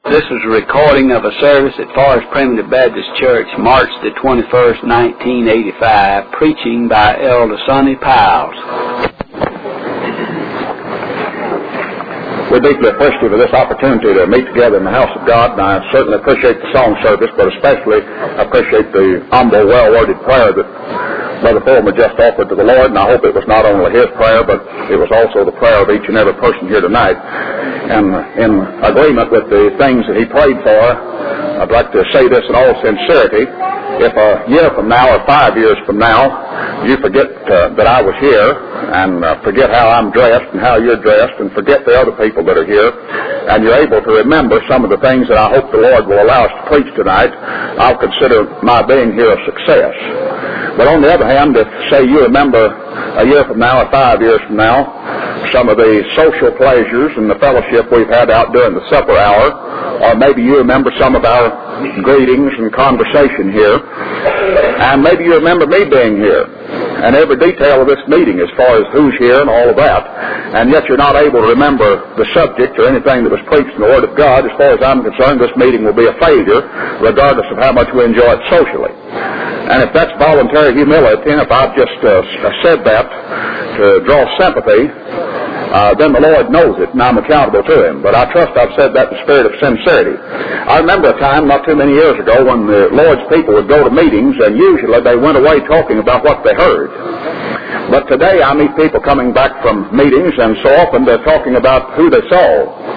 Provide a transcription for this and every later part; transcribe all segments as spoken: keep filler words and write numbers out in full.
This is a recording of a service at Forest Primitive Baptist Church, March the twenty-first, nineteen eighty-five, preaching by Elder Sonny Piles. We're deeply appreciative of this opportunity to meet together in the house of God, and I certainly appreciate the song service, but especially appreciate the humble, well-worded prayer that Brother Fulmer just offered to the Lord, and I hope it was not only his prayer, but it was also the prayer of each and every person here tonight. And in agreement with the things that he prayed for, I'd like to say this in all sincerity. If a year from now or five years from now you forget uh, that I was here, and uh, forget how I'm dressed and how you're dressed, and forget the other people that are here, and you're able to remember some of the things that I hope the Lord will allow us to preach tonight, I'll consider my being here a success. But on the other hand, if, say, you remember a year from now or five years from now some of the social pleasures and the fellowship we've had out during the supper hour, or maybe you remember some of our greetings and conversation here, and maybe you remember me being here, and every detail of this meeting as far as who's here and all of that, and yet you're not able to remember the subject or anything that was preached in the Word of God. As far as I'm concerned, this meeting will be a failure, regardless of how much we enjoy it socially. And if that's voluntary humility, and if I've just uh, said that to draw sympathy, Uh, then the Lord knows it, and I'm accountable to Him. But I trust I've said that in the spirit of sincerity. I remember a time not too many years ago when the Lord's people would go to meetings, and usually they went away talking about what they heard. But today I meet people coming back from meetings, and so often they're talking about who they saw,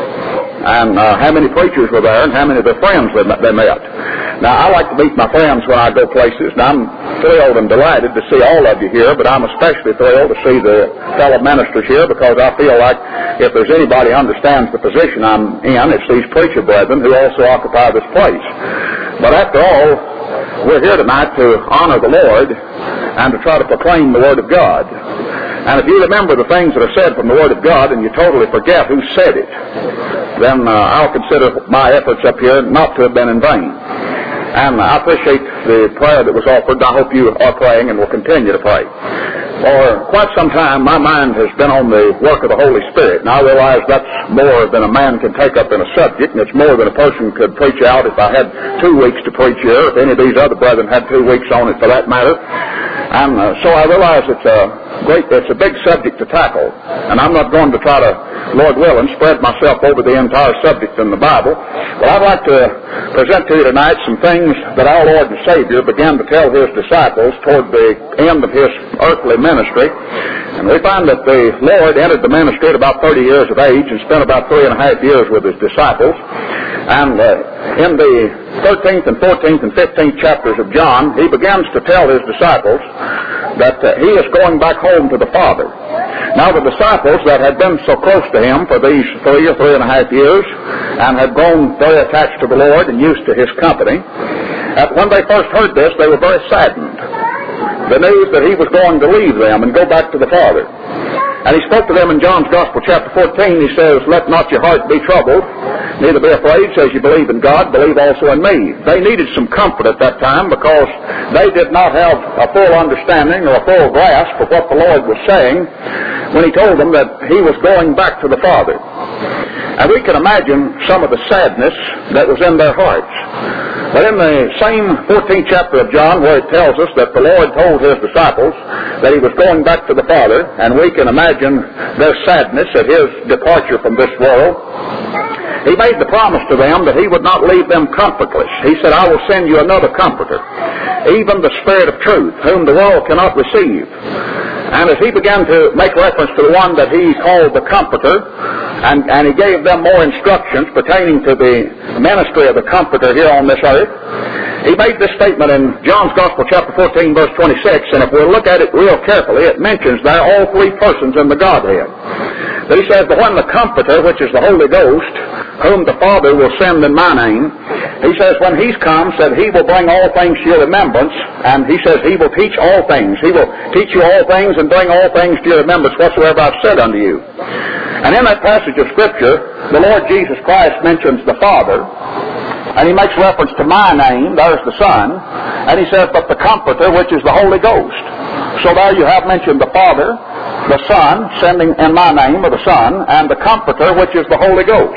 and uh, how many preachers were there, and how many of their friends they, they met. Now, I like to meet my friends when I go places, and I'm thrilled and delighted to see all of you here, but I'm especially thrilled to see the fellow ministers here, because I feel like if there's anybody who understands the position I'm in, it's these preacher brethren who also occupy this place. But after all, we're here tonight to honor the Lord and to try to proclaim the Word of God. And if you remember the things that are said from the Word of God and you totally forget who said it, then uh, I'll consider my efforts up here not to have been in vain. And I appreciate the prayer that was offered. I hope you are praying and will continue to pray. For quite some time, my mind has been on the work of the Holy Spirit, and I realize that's more than a man can take up in a subject, and it's more than a person could preach out if I had two weeks to preach here, if any of these other brethren had two weeks on it for that matter. And uh, so I realize it's a great, it's a big subject to tackle, and I'm not going to try to, Lord willing, spread myself over the entire subject in the Bible. But I'd like to present to you tonight some things that our Lord and Savior began to tell His disciples toward the end of His earthly ministry. And we find that the Lord entered the ministry at about thirty years of age and spent about three and a half years with His disciples. And uh, in the thirteenth and fourteenth and fifteenth chapters of John, He begins to tell His disciples that uh, He is going back home to the Father. Now, the disciples that had been so close to Him for these three or three and a half years and had grown very attached to the Lord and used to His company, uh, when they first heard this, they were very saddened. The news that He was going to leave them and go back to the Father. And He spoke to them in John's Gospel, chapter fourteen. He says, "Let not your heart be troubled, neither be afraid. Says you believe in God, believe also in me." They needed some comfort at that time because they did not have a full understanding or a full grasp of what the Lord was saying when He told them that He was going back to the Father. And we can imagine some of the sadness that was in their hearts. But in the same fourteenth chapter of John, where it tells us that the Lord told His disciples that He was going back to the Father, and we can imagine their sadness at His departure from this world, He made the promise to them that He would not leave them comfortless. He said, "I will send you another Comforter, even the Spirit of truth, whom the world cannot receive." And as He began to make reference to the one that He called the Comforter, and, and He gave them more instructions pertaining to the ministry of the Comforter here on this earth, He made this statement in John's Gospel, chapter fourteen, verse twenty-six, and if we look at it real carefully, it mentions there all three persons in the Godhead. But He says, "But when the Comforter, which is the Holy Ghost, whom the Father will send in my name," He says, "when He's come, said He will bring all things to your remembrance," and He says He will teach all things. He will teach you all things and bring all things to your remembrance whatsoever I've said unto you. And in that passage of Scripture, the Lord Jesus Christ mentions the Father, and He makes reference to my name, there's the Son, and He says, "But the Comforter, which is the Holy Ghost." So there you have mentioned the Father, the Son, sending in my name of the Son, and the Comforter, which is the Holy Ghost.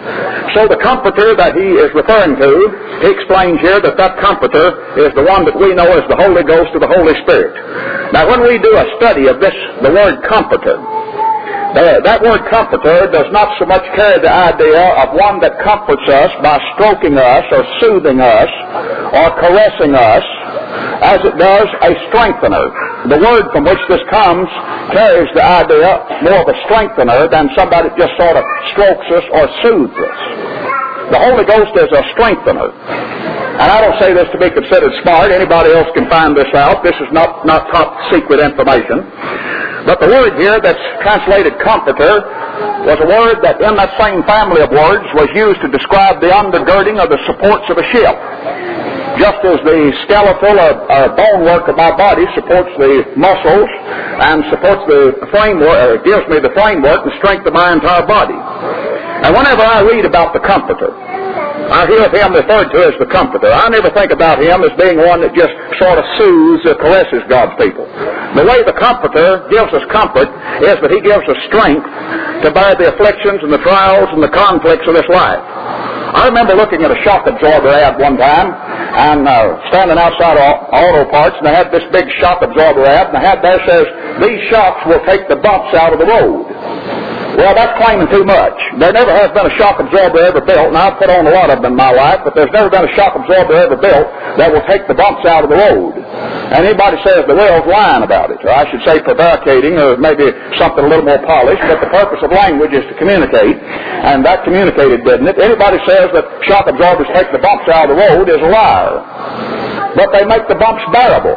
So the Comforter that he is referring to, he explains here that that Comforter is the one that we know as the Holy Ghost or the Holy Spirit. Now when we do a study of this, the word Comforter, Uh, that word comforter does not so much carry the idea of one that comforts us by stroking us or soothing us or caressing us as it does a strengthener. The word from which this comes carries the idea more of a strengthener than somebody that just sort of strokes us or soothes us. The Holy Ghost is a strengthener. And I don't say this to be considered smart. Anybody else can find this out. This is not, not top secret information. But the word here that's translated comforter was a word that in that same family of words was used to describe the undergirding of the supports of a ship. Just as the skeletal or, or bonework of my body supports the muscles and supports the framework, or gives me the framework and strength of my entire body. And whenever I read about the Comforter, I hear him referred to as the Comforter. I never think about him as being one that just sort of soothes or caresses God's people. The way the Comforter gives us comfort is that he gives us strength to bear the afflictions and the trials and the conflicts of this life. I remember looking at a shock absorber ad one time and uh, standing outside auto parts, and they had this big shock absorber ad, and the ad there says, "These shocks will take the bumps out of the road." Well, that's claiming too much. There never has been a shock absorber ever built, and I've put on a lot of them in my life, but there's never been a shock absorber ever built that will take the bumps out of the road. And anybody says the world's lying about it, or I should say prevaricating, or maybe something a little more polished, but the purpose of language is to communicate, and that communicated, didn't it? Anybody says that shock absorbers take the bumps out of the road is a liar. But they make the bumps bearable.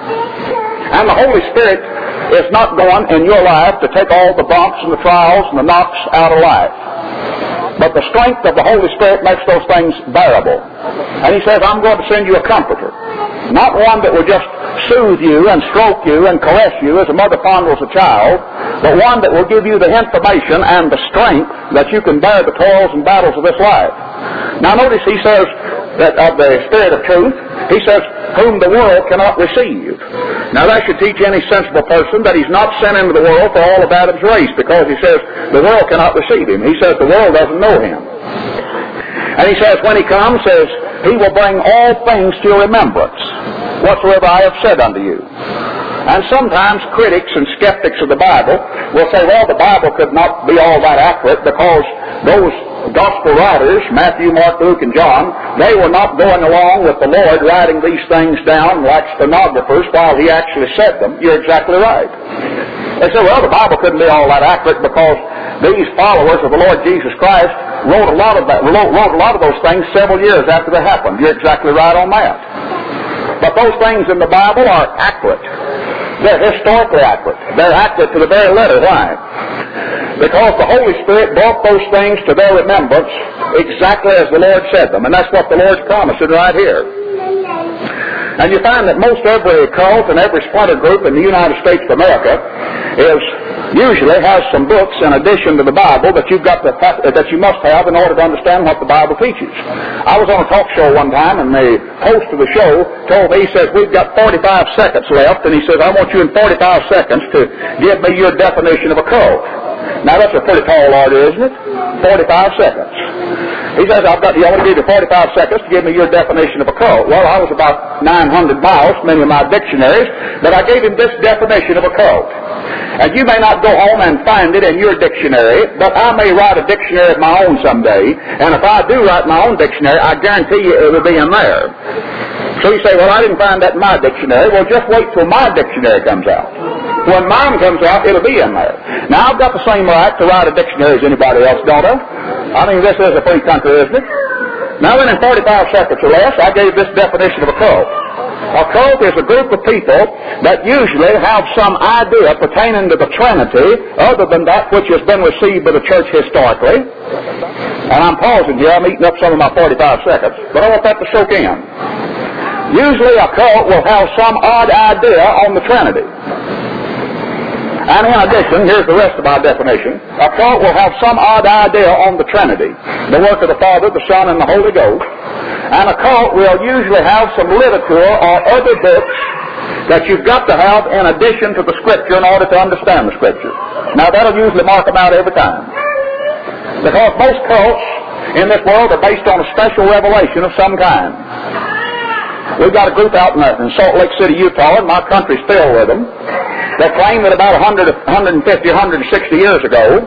And the Holy Spirit is not going in your life to take all the bumps and the trials and the knocks out of life. But the strength of the Holy Spirit makes those things bearable. And he says, I'm going to send you a comforter. Not one that will just soothe you and stroke you and caress you as a mother fondles a child, but one that will give you the information and the strength that you can bear the toils and battles of this life. Now notice he says that of the Spirit of truth, he says, whom the world cannot receive. Now that should teach any sensible person that he's not sent into the world for all of Adam's race, because he says the world cannot receive him. He says the world doesn't know him. And he says when he comes, says he will bring all things to your remembrance, whatsoever I have said unto you. And sometimes critics and skeptics of the Bible will say, well, the Bible could not be all that accurate because those gospel writers, Matthew, Mark, Luke, and John, they were not going along with the Lord writing these things down like stenographers while he actually said them. You're exactly right. They say, well, the Bible couldn't be all that accurate because these followers of the Lord Jesus Christ wrote a lot of that, wrote, wrote a lot of those things several years after they happened. You're exactly right on that. But those things in the Bible are accurate. They're historically accurate. They're accurate to the very letter. Why? Because the Holy Spirit brought those things to their remembrance exactly as the Lord said them. And that's what the Lord's promising right here. And you find that most every cult and every splinter group in the United States of America is usually has some books in addition to the Bible that you've got to that you must have in order to understand what the Bible teaches. I was on a talk show one time, and the host of the show told me, he says, we've got forty-five seconds left, and he says, I want you in forty-five seconds to give me your definition of a cult. Now that's a pretty tall order, isn't it? forty-five seconds. He says, I've got, I want to give you forty-five seconds to give me your definition of a cult. Well, I was about nine hundred miles, many of my dictionaries, but I gave him this definition of a cult. And you may not go home and find it in your dictionary, but I may write a dictionary of my own someday, and if I do write my own dictionary, I guarantee you it will be in there. So you say, well, I didn't find that in my dictionary. Well, just wait till my dictionary comes out. When mine comes out, it'll be in there. Now, I've got the same right to write a dictionary as anybody else, don't I? I mean, this is a free country, isn't it? Now, then, in forty-five seconds or less, I gave this definition of a cult. A cult is a group of people that usually have some idea pertaining to the Trinity other than that which has been received by the church historically. And I'm pausing here. I'm eating up some of my forty-five seconds. But I want that to soak in. Usually a cult will have some odd idea on the Trinity. And in addition, here's the rest of my definition. A cult will have some odd idea on the Trinity, the work of the Father, the Son, and the Holy Ghost. And a cult will usually have some literature or other books that you've got to have in addition to the Scripture in order to understand the Scripture. Now, that'll usually mark them out every time. Because most cults in this world are based on a special revelation of some kind. We've got a group out in, in Salt Lake City, Utah, and my country's filled with them, that claim that about one hundred, one fifty, one sixty years ago,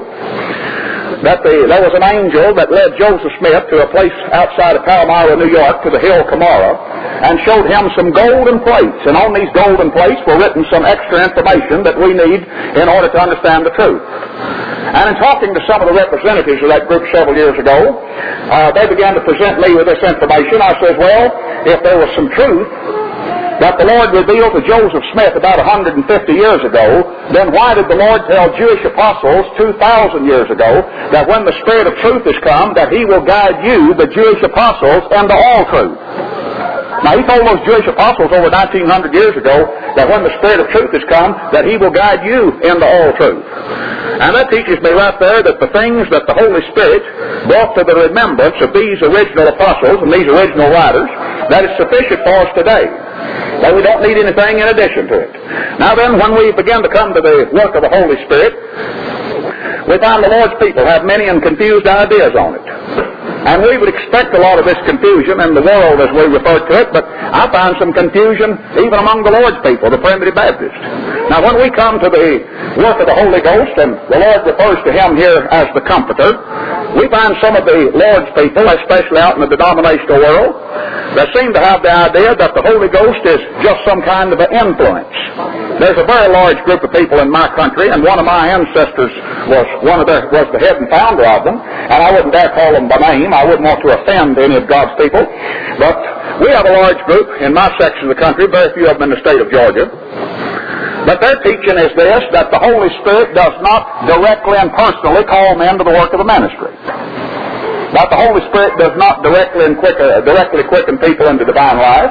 that the, there was an angel that led Joseph Smith to a place outside of Palmyra, New York, to the hill Cumorah, and showed him some golden plates. And on these golden plates were written some extra information that we need in order to understand the truth. And in talking to some of the representatives of that group several years ago, uh, they began to present me with this information. I said, well, if there was some truth that the Lord revealed to Joseph Smith about one hundred fifty years ago, then why did the Lord tell Jewish apostles two thousand years ago that when the Spirit of truth has come, that He will guide you, the Jewish apostles, into all truth? Now, He told those Jewish apostles over nineteen hundred years ago that when the Spirit of truth has come, that He will guide you into all truth. And that teaches me right there that the things that the Holy Spirit brought to the remembrance of these original apostles and these original writers, that is sufficient for us today. That we don't need anything in addition to it. Now then, when we begin to come to the work of the Holy Spirit, we find the Lord's people have many and confused ideas on it. And we would expect a lot of this confusion in the world as we refer to it, but I find some confusion even among the Lord's people, the Primitive Baptists. Now, when we come to the work of the Holy Ghost, and the Lord refers to Him here as the Comforter, we find some of the Lord's people, especially out in the denominational world, that seem to have the idea that the Holy Ghost is just some kind of an influence. There's a very large group of people in my country, and one of my ancestors was one of the, was the head and founder of them, and I wouldn't dare call them by name. I wouldn't want to offend any of God's people, but we have a large group in my section of the country, very few of them in the state of Georgia. But their teaching is this, that the Holy Spirit does not directly and personally call men to the work of the ministry. That the Holy Spirit does not directly and quick, uh, directly quicken people into divine life,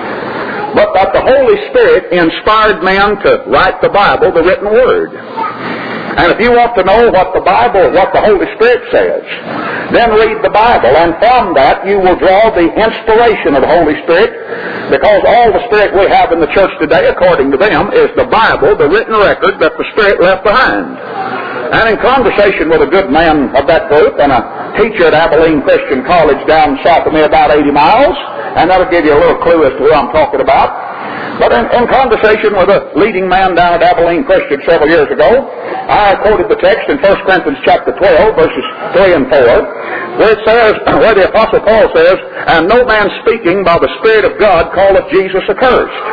but that the Holy Spirit inspired men to write the Bible, the written Word. And if you want to know what the Bible, what the Holy Spirit says, then read the Bible, and from that you will draw the inspiration of the Holy Spirit, because all the Spirit we have in the church today, according to them, is the Bible, the written record that the Spirit left behind. And in conversation with a good man of that group and a teacher at Abilene Christian College down south of me about eighty miles, and that'll give you a little clue as to who I'm talking about. But in, in conversation with a leading man down at Abilene Christian several years ago, I quoted the text in First Corinthians chapter twelve, verses three and four, where it says, where the Apostle Paul says, "And no man speaking by the Spirit of God calleth Jesus accursed."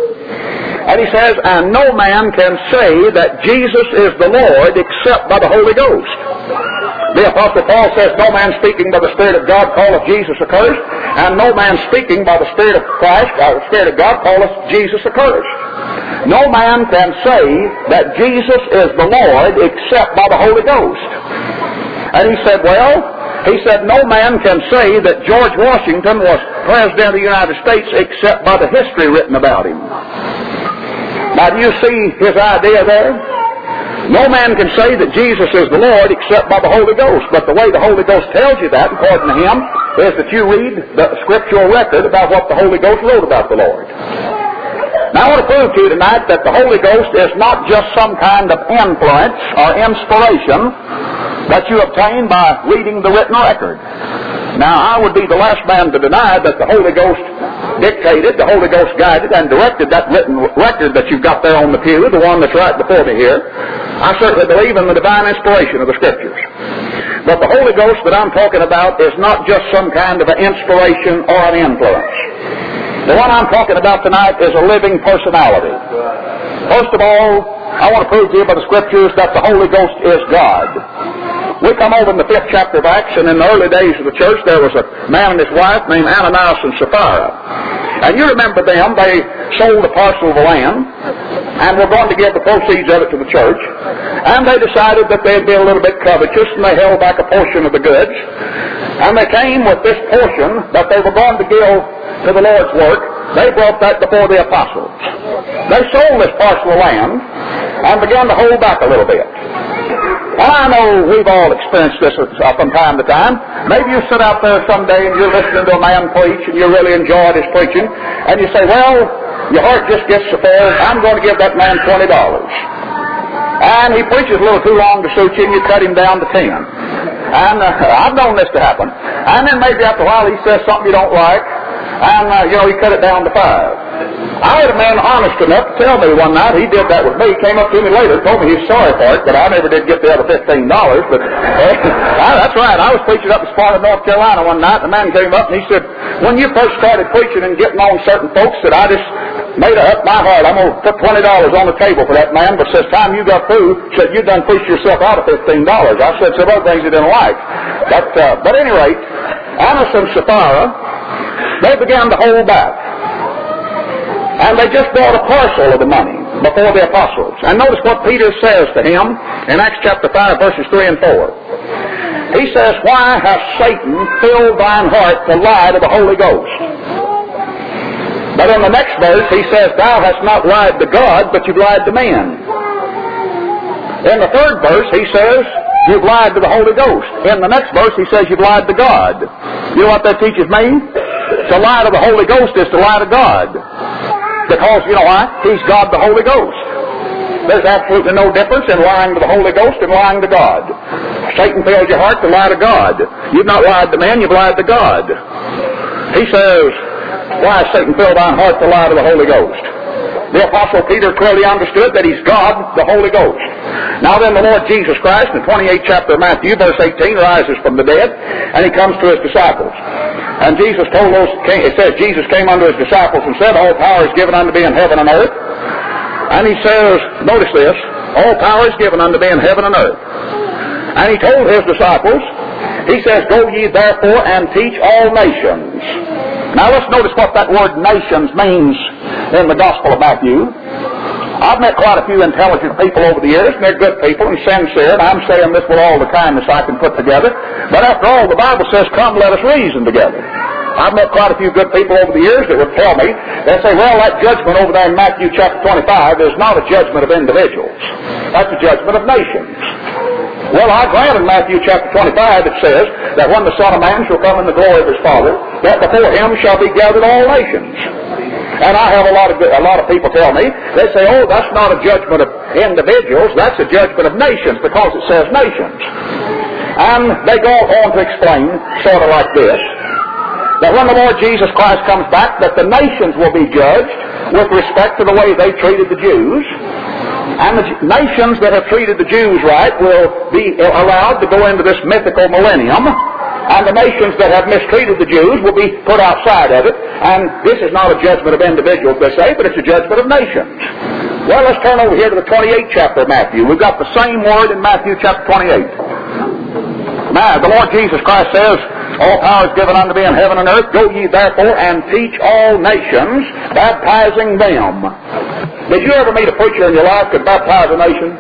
And he says, "And no man can say that Jesus is the Lord except by the Holy Ghost." The Apostle Paul says, "No man speaking by the Spirit of God calleth Jesus accursed, and no man speaking by the Spirit of Christ, or the Spirit of God, calleth Jesus accursed." No man can say that Jesus is the Lord except by the Holy Ghost. And he said, well, he said, no man can say that George Washington was President of the United States except by the history written about him. Now, do you see his idea there? No man can say that Jesus is the Lord except by the Holy Ghost. But the way the Holy Ghost tells you that, according to him, is that you read the scriptural record about what the Holy Ghost wrote about the Lord. Now, I want to prove to you tonight that the Holy Ghost is not just some kind of influence or inspiration that you obtain by reading the written record. Now, I would be the last man to deny that the Holy Ghost dictated, the Holy Ghost guided, and directed that written record that you've got there on the pew, the one that's right before me here. I certainly believe in the divine inspiration of the Scriptures. But the Holy Ghost that I'm talking about is not just some kind of an inspiration or an influence. The one I'm talking about tonight is a living personality. First of all, I want to prove to you by the Scriptures that the Holy Ghost is God. We come over in the fifth chapter of Acts, and in the early days of the church, there was a man and his wife named Ananias and Sapphira. And you remember them, they sold a parcel of land, and were going to give the proceeds of it to the church. And they decided that they'd be a little bit covetous, and they held back a portion of the goods. And they came with this portion that they were going to give to the Lord's work. They brought that before the apostles. They sold this parcel of land and began to hold back a little bit. I know we've all experienced this from time to time. Maybe you sit out there someday and you're listening to a man preach and you really enjoyed his preaching, and you say, well, your heart just gets so full, I'm going to give that man twenty dollars. And he preaches a little too long to suit you, and you cut him down to ten. And uh, I've known this to happen. And then maybe after a while he says something you don't like, and, uh, you know, he cut it down to five. I had a man honest enough to tell me one night, he did that with me, he came up to me later, told me he was sorry for it, but I never did get the other fifteen dollars, but uh, that's right, I was preaching up in Sparta, North Carolina one night, and the man came up and he said, when you first started preaching and getting on certain folks, that I just made up my heart, I'm going to put twenty dollars on the table for that man, but says, time you got through, said, you done preached yourself out of fifteen dollars. I said some other things he didn't like. But, uh, but at any rate, Annas and Sapphira, they began to hold back. And they just brought a parcel of the money before the apostles. And notice what Peter says to him in Acts chapter five, verses three and four. He says, why hath Satan filled thine heart to lie to the Holy Ghost? But in the next verse, he says, thou hast not lied to God, but you've lied to men. In the third verse, he says, you've lied to the Holy Ghost. In the next verse, he says, you've lied to God. You know what that teaches me? To lie to the Holy Ghost is to lie to God. Because, you know why? He's God the Holy Ghost. There's absolutely no difference in lying to the Holy Ghost and lying to God. Satan fills your heart to lie to God. You've not lied to man, you've lied to God. He says, why has Satan filled thine heart to lie to the Holy Ghost? The Apostle Peter clearly understood that he's God, the Holy Ghost. Now then, the Lord Jesus Christ, in the twenty-eighth chapter of Matthew, verse eighteen, rises from the dead, and he comes to his disciples. And Jesus told those, it says, Jesus came unto his disciples and said, all power is given unto me in heaven and earth. And he says, notice this, all power is given unto me in heaven and earth. And he told his disciples, he says, go ye therefore and teach all nations. Now let's notice what that word nations means in the Gospel of Matthew. I've met quite a few intelligent people over the years, and they're good people and sincere, and I'm saying this with all the kindness I can put together. But after all, the Bible says, come, let us reason together. I've met quite a few good people over the years that would tell me, they say, well, that judgment over there in Matthew chapter twenty-five is not a judgment of individuals. That's a judgment of nations. Well, I grant in Matthew chapter twenty-five it says that when the Son of Man shall come in the glory of his Father, that before him shall be gathered all nations. And I have a lot of a lot of people tell me, they say, oh, that's not a judgment of individuals, that's a judgment of nations, because it says nations. And they go on to explain, sort of like this, that when the Lord Jesus Christ comes back, that the nations will be judged with respect to the way they treated the Jews. And the nations that have treated the Jews right will be allowed to go into this mythical millennium. And the nations that have mistreated the Jews will be put outside of it. And this is not a judgment of individuals, they say, but it's a judgment of nations. Well, let's turn over here to the twenty-eighth chapter of Matthew. We've got the same word in Matthew chapter twenty-eight. Now, the Lord Jesus Christ says, all power is given unto me in heaven and earth. Go ye therefore and teach all nations, baptizing them. Did you ever meet a preacher in your life that could baptize a nation?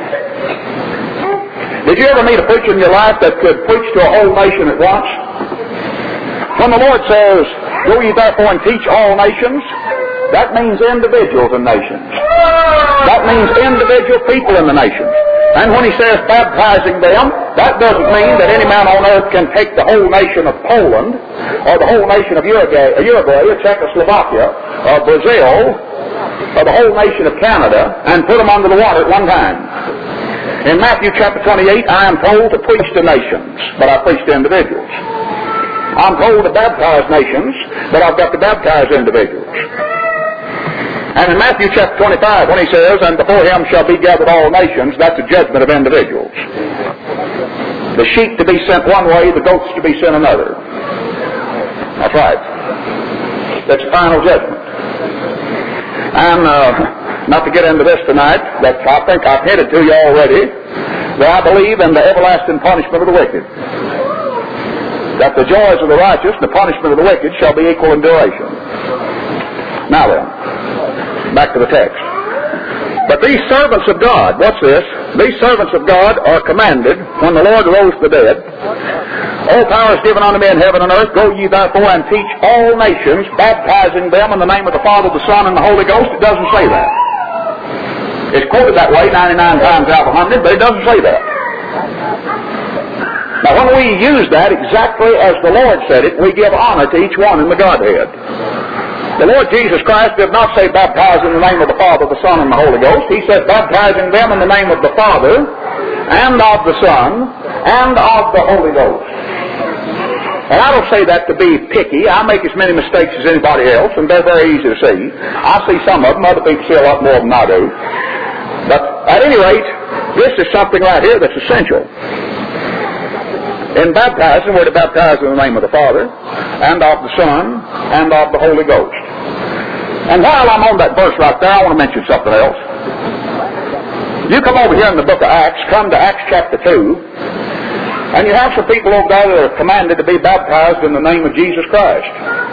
Did you ever meet a preacher in your life that could preach to a whole nation at once? When the Lord says, go ye therefore and teach all nations, that means individuals and nations. That means individual people in the nations. And when he says baptizing them, that doesn't mean that any man on earth can take the whole nation of Poland, or the whole nation of Uruguay, Uruguay or Czechoslovakia, or Brazil, or the whole nation of Canada, and put them under the water at one time. In Matthew chapter twenty-eight, I am told to preach to nations, but I preach to individuals. I'm told to baptize nations, but I've got to baptize individuals. And in Matthew chapter twenty-five, when he says, and before him shall be gathered all nations, that's a judgment of individuals. The sheep to be sent one way, the goats to be sent another. That's right. That's a final judgment. And uh, not to get into this tonight, that I think I've hinted to you already, that I believe in the everlasting punishment of the wicked. That the joys of the righteous, the punishment of the wicked, shall be equal in duration. Now then, back to the text. But these servants of God, what's this? These servants of God are commanded, when the Lord rose the dead, all power is given unto me in heaven and earth. Go ye therefore and teach all nations, baptizing them in the name of the Father, the Son, and the Holy Ghost. It doesn't say that. It's quoted that way ninety-nine times out of one hundred, but it doesn't say that. Now when we use that exactly as the Lord said it, we give honor to each one in the Godhead. The Lord Jesus Christ did not say baptize in the name of the Father, the Son, and the Holy Ghost. He said baptizing them in the name of the Father, and of the Son, and of the Holy Ghost. And I don't say that to be picky. I make as many mistakes as anybody else, and they're very easy to see. I see some of them. Other people see a lot more than I do. But at any rate, this is something right here that's essential. In baptizing, we're to baptize in the name of the Father, and of the Son, and of the Holy Ghost. And while I'm on that verse right there, I want to mention something else. You come over here in the book of Acts, come to Acts chapter two, and you have some people over there that are commanded to be baptized in the name of Jesus Christ.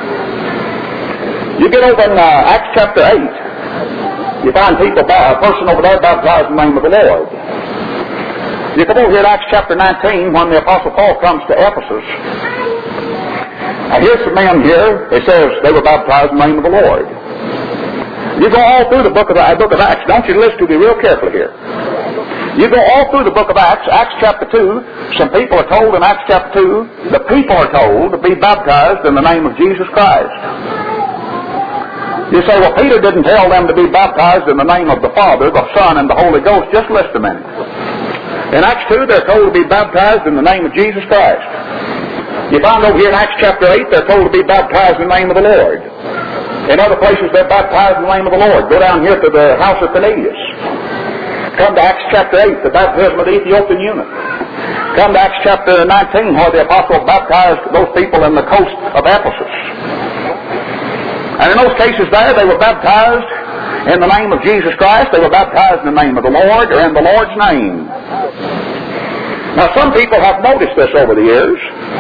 You get over in uh, Acts chapter eight, you find people, a person over there baptized in the name of the Lord. You come over here in Acts chapter nineteen, when the Apostle Paul comes to Ephesus, and here's some men here, it says they were baptized in the name of the Lord. You go all through the book of, uh, book of Acts. Don't you listen to me real carefully here. You go all through the book of Acts, Acts chapter two, some people are told in Acts chapter two, the people are told to be baptized in the name of Jesus Christ. You say, well, Peter didn't tell them to be baptized in the name of the Father, the Son, and the Holy Ghost. Just listen a minute. In Acts two, they're told to be baptized in the name of Jesus Christ. You find over here in Acts chapter eight, they're told to be baptized in the name of the Lord. In other places, they're baptized in the name of the Lord. Go down here to the house of Cornelius. Come to Acts chapter eight, the baptism of the Ethiopian eunuch. Come to Acts chapter nineteen, where the apostle baptized those people in the coast of Ephesus. And in those cases there, they were baptized in the name of Jesus Christ. They were baptized in the name of the Lord, or in the Lord's name. Now, some people have noticed this over the years,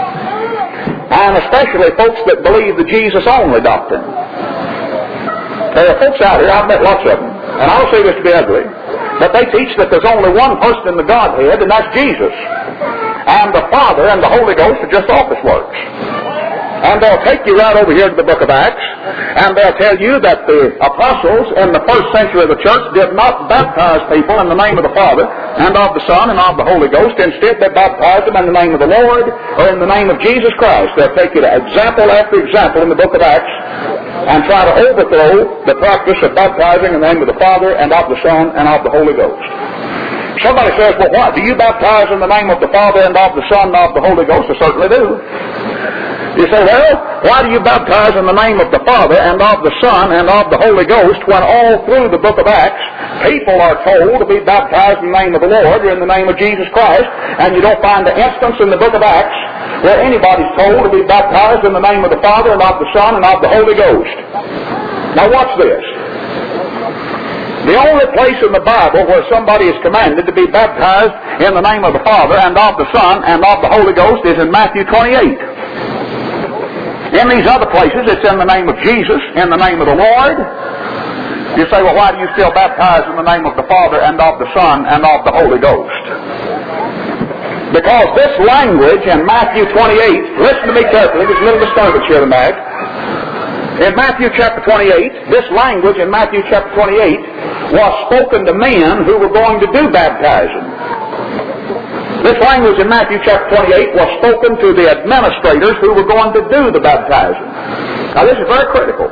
and especially folks that believe the Jesus-only doctrine. There are folks out here, I've met lots of them, and I don't say this to be ugly, but they teach that there's only one person in the Godhead, and that's Jesus. And the Father and the Holy Ghost are just office works. And they'll take you right over here to the book of Acts, and they'll tell you that the apostles in the first century of the church did not baptize people in the name of the Father, and of the Son, and of the Holy Ghost. Instead, they baptized them in the name of the Lord, or in the name of Jesus Christ. They'll take you to example after example in the book of Acts, and try to overthrow the practice of baptizing in the name of the Father, and of the Son, and of the Holy Ghost. Somebody says, well, what? Do you baptize in the name of the Father, and of the Son, and of the Holy Ghost? I certainly do. You say, well, why do you baptize in the name of the Father, and of the Son, and of the Holy Ghost, when all through the book of Acts, people are told to be baptized in the name of the Lord, or in the name of Jesus Christ, and you don't find an instance in the book of Acts where anybody's told to be baptized in the name of the Father, and of the Son, and of the Holy Ghost. Now watch this. The only place in the Bible where somebody is commanded to be baptized in the name of the Father, and of the Son, and of the Holy Ghost is in Matthew twenty-eight. In these other places, it's in the name of Jesus, in the name of the Lord. You say, well, why do you still baptize in the name of the Father, and of the Son, and of the Holy Ghost? Because this language in Matthew twenty-eight, listen to me carefully, there's a little disturbance here tonight. In Matthew chapter twenty-eight, this language in Matthew chapter twenty-eight was spoken to men who were going to do baptizing. This language in Matthew chapter twenty-eight was spoken to the administrators who were going to do the baptizing. Now this is very critical.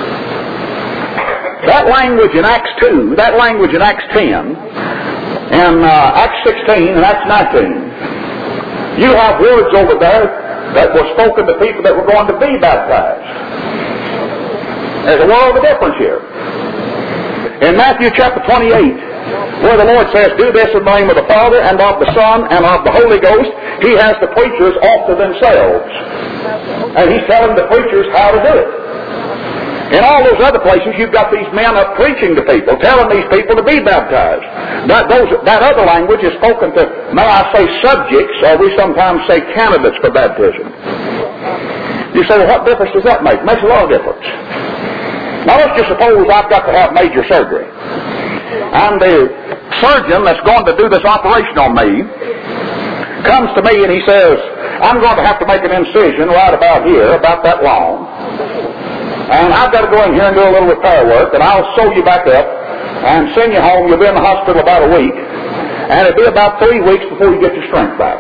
That language in Acts two, that language in Acts ten, and uh, Acts sixteen and Acts nineteen, you have words over there that were spoken to people that were going to be baptized. There's a world of difference here. In Matthew chapter twenty-eight, where the Lord says, do this in the name of the Father, and of the Son, and of the Holy Ghost, He has the preachers off to themselves. And He's telling the preachers how to do it. In all those other places, you've got these men up preaching to people, telling these people to be baptized. That, those, that other language is spoken to, may I say, subjects, or we sometimes say candidates for baptism. You say, well, what difference does that make? It makes a lot of difference. Now let's just suppose I've got to have major surgery. And the surgeon that's going to do this operation on me comes to me and he says, I'm going to have to make an incision right about here, about that long. And I've got to go in here and do a little repair work, and I'll sew you back up and send you home. You'll be in the hospital about a week. And it'll be about three weeks before you get your strength back.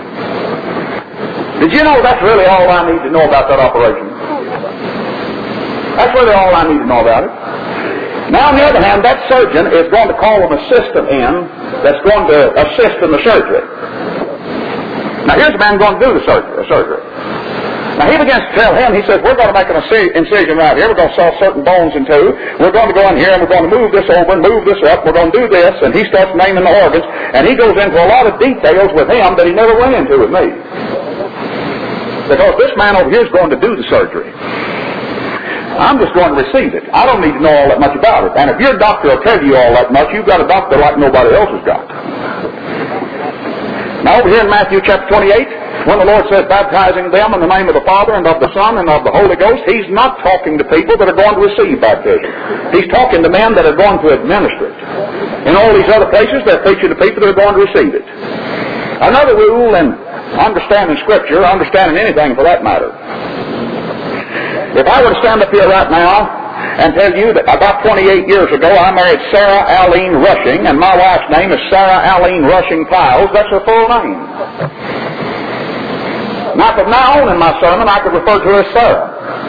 Did you know that's really all I need to know about that operation? That's really all I need to know about it. Now, on the other hand, that surgeon is going to call an assistant in that's going to assist in the surgery. Now here's a man going to do the surgery. surgery. Now he begins to tell him, he says, we're going to make an incision right here. We're going to saw certain bones in two. We're going to go in here and we're going to move this over and move this up. We're going to do this. And he starts naming the organs. And he goes into a lot of details with him that he never went into with me. Because this man over here is going to do the surgery. I'm just going to receive it. I don't need to know all that much about it. And if your doctor will tell you all that much, you've got a doctor like nobody else has got. Now over here in Matthew chapter twenty-eight, when the Lord says baptizing them in the name of the Father and of the Son and of the Holy Ghost, He's not talking to people that are going to receive baptism. He's talking to men that are going to administer it. In all these other places, they're preaching to people that are going to receive it. Another rule in understanding Scripture, understanding anything for that matter. If I were to stand up here right now and tell you that about twenty-eight years ago I married Sarah Aline Rushing, and my wife's name is Sarah Aline Rushing Piles, that's her full name. Now from now on in my sermon I could refer to her as Sarah.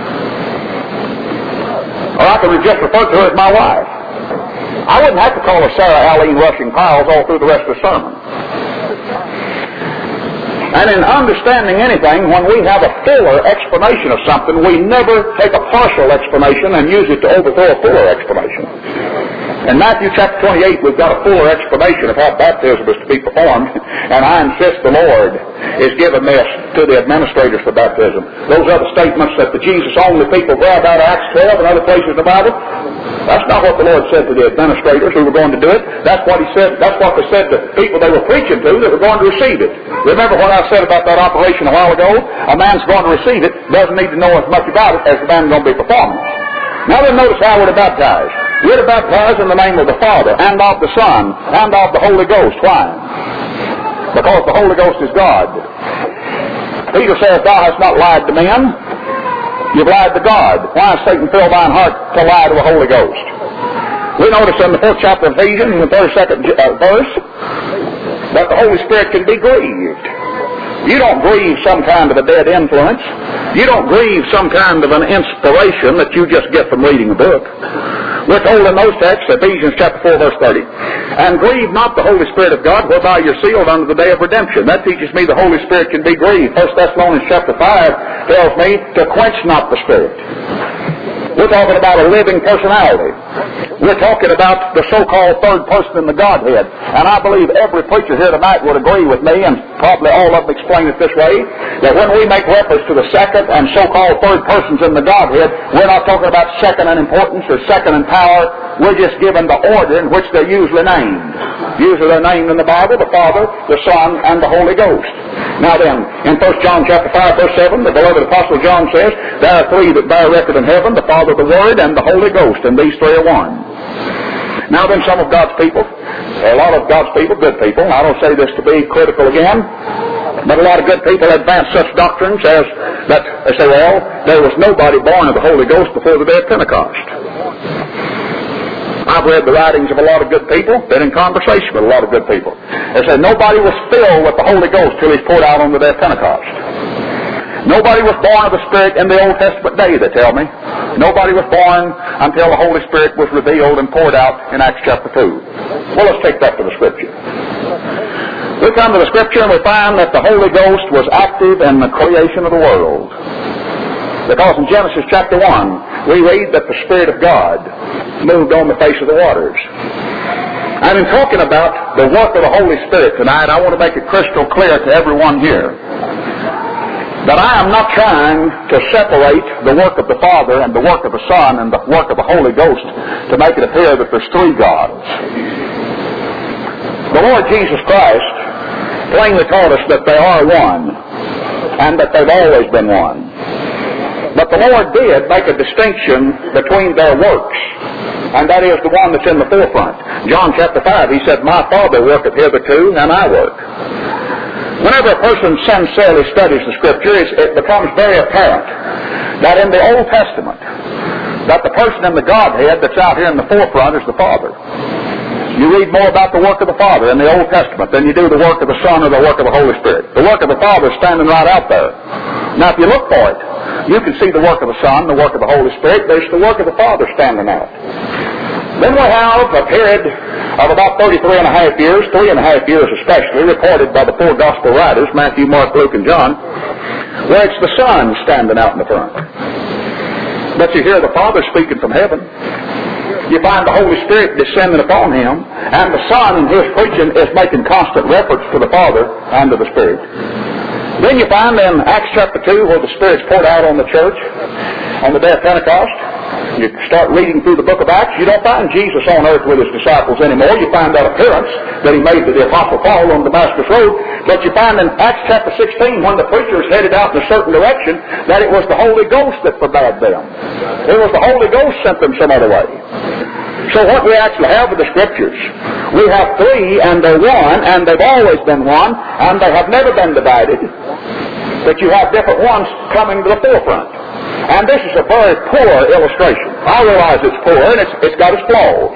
Or I could just refer to her as my wife. I wouldn't have to call her Sarah Aline Rushing Piles all through the rest of the sermon. And in understanding anything, when we have a fuller explanation of something, we never take a partial explanation and use it to overthrow a fuller explanation. In Matthew chapter twenty-eight, we've got a fuller explanation of how baptism is to be performed, and I insist the Lord is giving this to the administrators for baptism. Those other statements that the Jesus-only people grab out of Acts twelve and other places in the Bible, that's not what the Lord said to the administrators who were going to do it. That's what He said. That's what they said to the people they were preaching to that were going to receive it. Remember what I said about that operation a while ago? A man's going to receive it, doesn't need to know as much about it as the man's going to be performing it. Now then, notice how we're to baptize. We're to baptize in the name of the Father, and of the Son, and of the Holy Ghost. Why? Because the Holy Ghost is God. Peter says, thou hast not lied to men, you've lied to God. Why has Satan filled thine heart to lie to the Holy Ghost? We notice in the fourth chapter of Ephesians, in the thirty-second verse, that the Holy Spirit can be grieved. You don't grieve some kind of a dead influence. You don't grieve some kind of an inspiration that you just get from reading a book. We're told in those texts, Ephesians chapter four, verse thirty, and grieve not the Holy Spirit of God, whereby you're sealed unto the day of redemption. That teaches me the Holy Spirit can be grieved. First Thessalonians chapter five tells me to quench not the Spirit. We're talking about a living personality. We're talking about the so-called third person in the Godhead. And I believe every preacher here tonight would agree with me, and probably all of them explain it this way, that when we make reference to the second and so-called third persons in the Godhead, we're not talking about second in importance or second in power. We're just given the order in which they're usually named. Usually they're named in the Bible, the Father, the Son, and the Holy Ghost. Now then, in First John chapter five, verse seven, the beloved Apostle John says, there are three that bear record in heaven, the Father, the Word, and the Holy Ghost, and these three are one. Now then, some of God's people, a lot of God's people, good people, I don't say this to be critical again, but a lot of good people advance such doctrines as that they say, well, there was nobody born of the Holy Ghost before the day of Pentecost. I've read the writings of a lot of good people, been in conversation with a lot of good people. They say nobody was filled with the Holy Ghost till He's poured out on the day of Pentecost. Nobody was born of the Spirit in the Old Testament day, they tell me. Nobody was born until the Holy Spirit was revealed and poured out in Acts chapter two. Well, let's take that to the Scripture. We come to the Scripture and we find that the Holy Ghost was active in the creation of the world. Because in Genesis chapter one, we read that the Spirit of God moved on the face of the waters. And in talking about the work of the Holy Spirit tonight, I want to make it crystal clear to everyone here that I am not trying to separate the work of the Father and the work of the Son and the work of the Holy Ghost to make it appear that there's three gods. The Lord Jesus Christ plainly taught us that they are one and that they've always been one. But the Lord did make a distinction between their works, and that is the one that's in the forefront. John chapter five, He said, my Father worketh hitherto, and I work. Whenever a person sincerely studies the Scripture, it becomes very apparent that in the Old Testament, that the person in the Godhead that's out here in the forefront is the Father. You read more about the work of the Father in the Old Testament than you do the work of the Son or the work of the Holy Spirit. The work of the Father is standing right out there. Now, if you look for it, you can see the work of the Son, the work of the Holy Spirit. There's the work of the Father standing out. Then we have a period of about thirty-three and a half years, three and a half years especially, recorded by the four gospel writers, Matthew, Mark, Luke, and John, where it's the Son standing out in the front. But you hear the Father speaking from heaven. You find the Holy Spirit descending upon him, and the Son in his preaching is making constant reference to the Father and to the Spirit. Then you find in Acts chapter two where the Spirit's poured out on the church on the day of Pentecost. You start reading through the book of Acts, you don't find Jesus on earth with his disciples anymore. You find that appearance that he made to the Apostle Paul on Damascus Road. But you find in Acts chapter sixteen, when the preachers headed out in a certain direction, that it was the Holy Ghost that forbade them. It was the Holy Ghost sent them some other way. So what we actually have with the Scriptures, we have three, and they're one, and they've always been one, and they have never been divided. But you have different ones coming to the forefront. And this is a very poor illustration. I realize it's poor, and it's, it's got its flaws.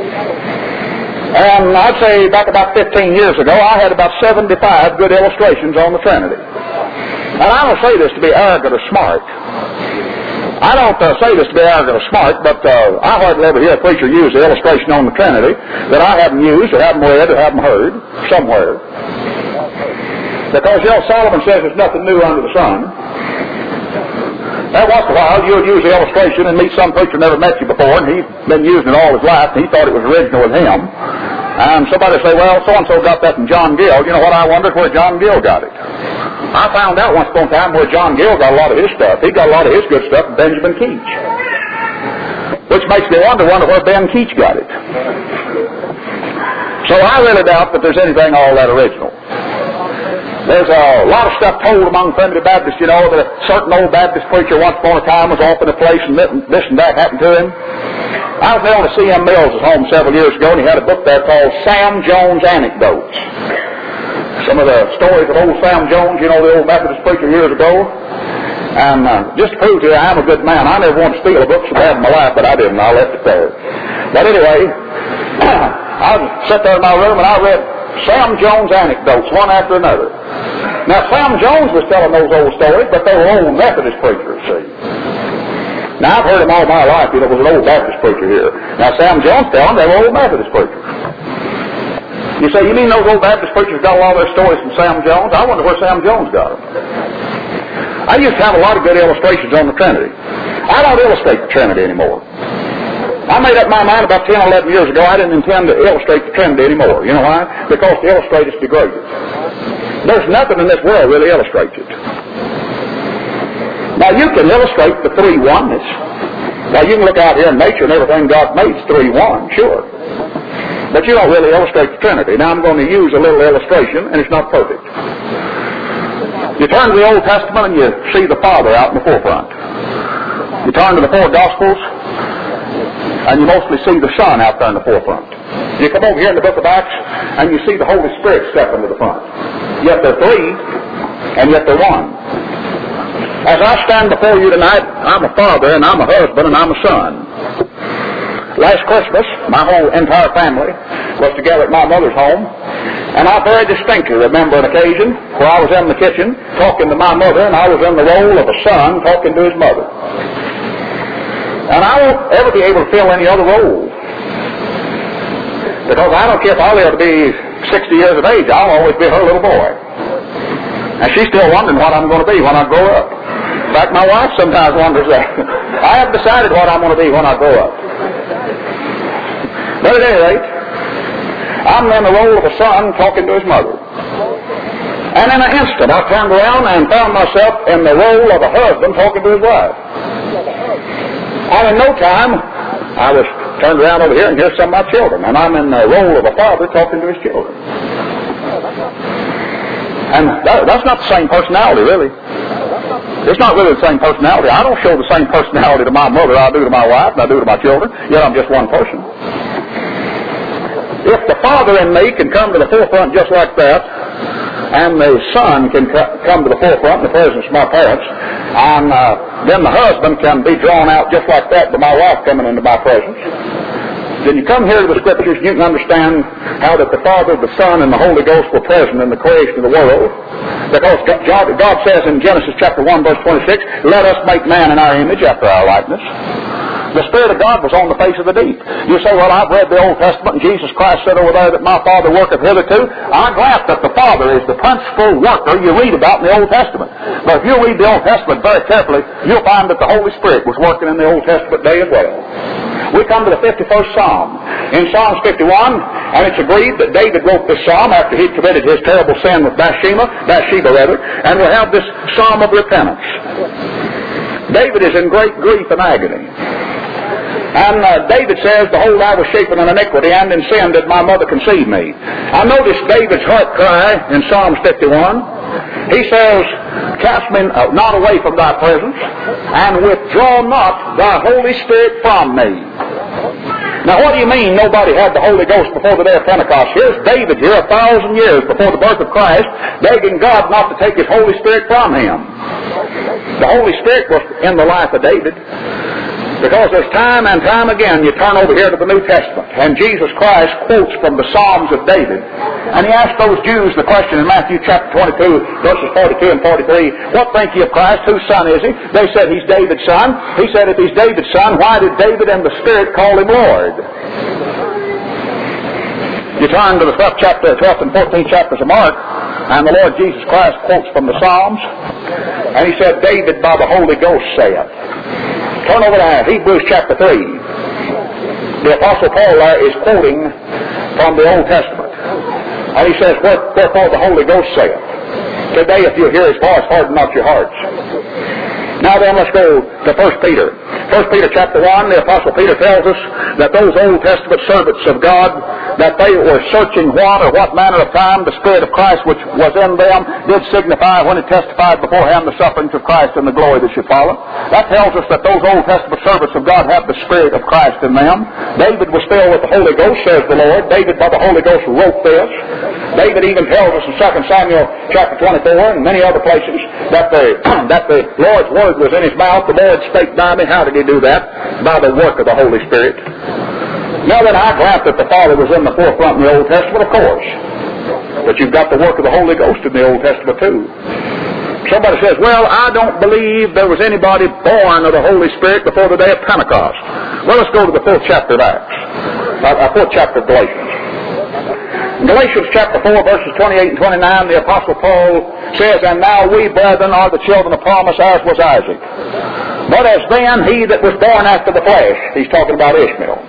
And I'd say back about fifteen years ago, I had about seventy-five good illustrations on the Trinity. And I don't say this to be arrogant or smart. I don't uh, say this to be arrogant or smart, but uh, I hardly ever hear a preacher use the illustration on the Trinity that I haven't used, or haven't read, or haven't heard somewhere. Because, you know, Solomon says there's nothing new under the sun. Every once in a while, you would use the illustration and meet some preacher never met you before, and he's been using it all his life, and he thought it was original with him. And somebody say, well, so-and-so got that from John Gill. You know what I wondered? Where John Gill got it. I found out once upon a time where John Gill got a lot of his stuff. He got a lot of his good stuff from Benjamin Keach. Which makes me wonder, wonder where Ben Keach got it. So I really doubt that there's anything all that original. There's a lot of stuff told among primitive Baptists, you know, that a certain old Baptist preacher once upon a time was off in a place and this and that happened to him. I was down to C M Mills' home several years ago, and he had a book there called Sam Jones Anecdotes. Some of the stories of old Sam Jones, you know, the old Methodist preacher years ago. And uh, just to prove to you I'm a good man, I never wanted to steal a book from that in my life, but I didn't. I left it there. But anyway, I sat there in my room and I read Sam Jones Anecdotes, one after another. Now, Sam Jones was telling those old stories, but they were old Methodist preachers, see. Now, I've heard them all my life, you know, there was an old Baptist preacher here. Now, Sam Jones telling them they were old Methodist preachers. You say, you mean those old Baptist preachers got a lot of their stories from Sam Jones? I wonder where Sam Jones got them. I used to have a lot of good illustrations on the Trinity. I don't illustrate the Trinity anymore. I made up my mind about ten, eleven years ago I didn't intend to illustrate the Trinity anymore. You know why? Because to illustrate is degraded. There's nothing in this world really illustrates it. Now, you can illustrate the three oneness. Now, you can look out here in nature and everything God made is three one, sure. But you don't really illustrate the Trinity. Now, I'm going to use a little illustration, and it's not perfect. You turn to the Old Testament and you see the Father out in the forefront. You turn to the four Gospels, and you mostly see the Son out there in the forefront. You come over here in the book of Acts, and you see the Holy Spirit step into the front. Yet they're three, and yet they're one. As I stand before you tonight, I'm a father, and I'm a husband, and I'm a son. Last Christmas, my whole entire family was together at my mother's home, and I very distinctly remember an occasion where I was in the kitchen talking to my mother, and I was in the role of a son talking to his mother. And I won't ever be able to fill any other role. Because I don't care if I live to be sixty years of age, I'll always be her little boy. And she's still wondering what I'm going to be when I grow up. In fact, my wife sometimes wonders that. I haven't decided what I'm going to be when I grow up. But at any rate, I'm in the role of a son talking to his mother. And in an instant, I turned around and found myself in the role of a husband talking to his wife. And in no time, I was turned around over here and here's some of my children. And I'm in the role of a father talking to his children. And that, that's not the same personality, really. It's not really the same personality. I don't show the same personality to my mother I do to my wife and I do to my children, yet I'm just one person. If the Father in me can come to the forefront just like that, and the Son can come to the forefront in the presence of my parents, and uh, then the husband can be drawn out just like that to my wife coming into my presence, then you come here to the Scriptures and you can understand how that the Father, the Son, and the Holy Ghost were present in the creation of the world. Because God, God says in Genesis chapter one, verse twenty-six, let us make man in our image after our likeness. The Spirit of God was on the face of the deep. You say, well, I've read the Old Testament, and Jesus Christ said over there that my Father worketh hitherto. I grant that the Father is the principal worker you read about in the Old Testament. But if you read the Old Testament very carefully, you'll find that the Holy Spirit was working in the Old Testament day as well. We come to the fifty-first Psalm. In Psalms fifty-one, and it's agreed that David wrote this psalm after he'd committed his terrible sin with Bathsheba, Bathsheba rather, and we'll have this psalm of repentance. David is in great grief and agony. And uh, David says, behold, I was shapen in iniquity, and in sin did my mother conceive me. I notice David's heart cry in Psalms fifty-one. He says, cast me not away from thy presence, and withdraw not thy Holy Spirit from me. Now, what do you mean nobody had the Holy Ghost before the day of Pentecost? Here's David here a thousand years before the birth of Christ, begging God not to take His Holy Spirit from him. The Holy Spirit was in the life of David. Because there's time and time again you turn over here to the New Testament, and Jesus Christ quotes from the Psalms of David. And He asked those Jews the question in Matthew chapter twenty-two, verses forty-two and forty-three, what think ye of Christ? Whose son is He? They said, He's David's son. He said, if He's David's son, why did David and the Spirit call Him Lord? You turn to the twelfth chapter, twelfth and fourteenth chapters of Mark, and the Lord Jesus Christ quotes from the Psalms, and He said, David by the Holy Ghost saith. Turn over to Hebrews chapter three. The Apostle Paul there is quoting from the Old Testament. And he says, wherefore the Holy Ghost saith, today if you hear His voice, harden not your hearts. Now then, let's go to First Peter. First Peter chapter one, the Apostle Peter tells us that those Old Testament servants of God, that they were searching what or what manner of time the Spirit of Christ which was in them did signify when it testified beforehand the sufferings of Christ and the glory that should follow. That tells us that those Old Testament servants of God have the Spirit of Christ in them. David was filled with the Holy Ghost, says the Lord. David by the Holy Ghost wrote this. David even tells us in Second Samuel chapter twenty-four and many other places that the, that the Lord's word was in His mouth. The Lord spake by me. How did He do that? By the work of the Holy Spirit. Now then, I grant that the Father was in the forefront in the Old Testament, of course. But you've got the work of the Holy Ghost in the Old Testament too. Somebody says, well, I don't believe there was anybody born of the Holy Spirit before the day of Pentecost. Well, let's go to the fourth chapter of Acts. Uh, fourth chapter of Galatians. In Galatians chapter four, verses twenty-eight and twenty-nine, the Apostle Paul says, and now we, brethren, are the children of promise, as was Isaac. But as then he that was born after the flesh, he's talking about Ishmael.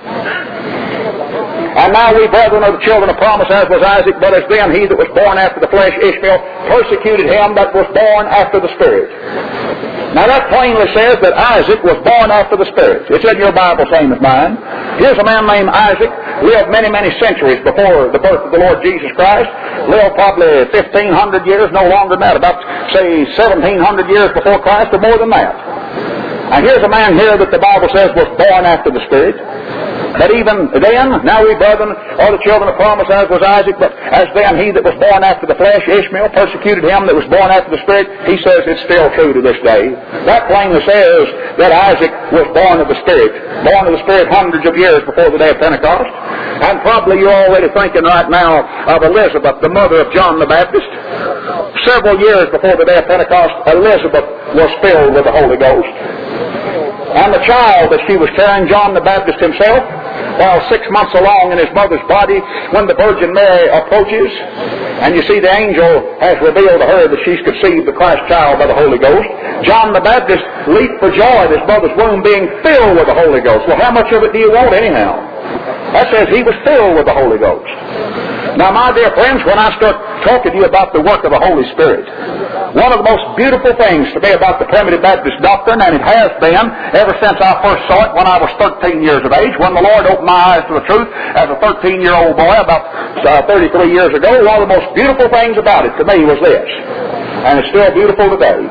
And now we, brethren, are the children of promise, as was Isaac, but as then he that was born after the flesh, Ishmael, persecuted him that was born after the Spirit. Now that plainly says that Isaac was born after the Spirit. It's in your Bible, same as mine. Here's a man named Isaac, lived many, many centuries before the birth of the Lord Jesus Christ, lived probably fifteen hundred years, no longer than that, about, say, seventeen hundred years before Christ, or more than that. And here's a man here that the Bible says was born after the Spirit. But even then, now we, brethren, are the children of promise, as was Isaac, but as then he that was born after the flesh, Ishmael, persecuted him that was born after the Spirit. He says it's still true to this day. That plainly says that Isaac was born of the Spirit, born of the Spirit hundreds of years before the day of Pentecost. And probably you're already thinking right now of Elizabeth, the mother of John the Baptist. Several years before the day of Pentecost, Elizabeth was filled with the Holy Ghost. And the child that she was carrying, John the Baptist himself, while six months along in his mother's body, when the Virgin Mary approaches, and you see the angel has revealed to her that she's conceived the Christ child by the Holy Ghost, John the Baptist leaped for joy at his mother's womb being filled with the Holy Ghost. Well, how much of it do you want anyhow? That says he was filled with the Holy Ghost. Now, my dear friends, when I start talking to you about the work of the Holy Spirit, one of the most beautiful things to me about the Primitive Baptist doctrine, and it has been ever since I first saw it when I was thirteen years of age, when the Lord opened my eyes to the truth as a thirteen-year-old boy about uh, thirty-three years ago, one of the most beautiful things about it to me was this, and it's still beautiful today,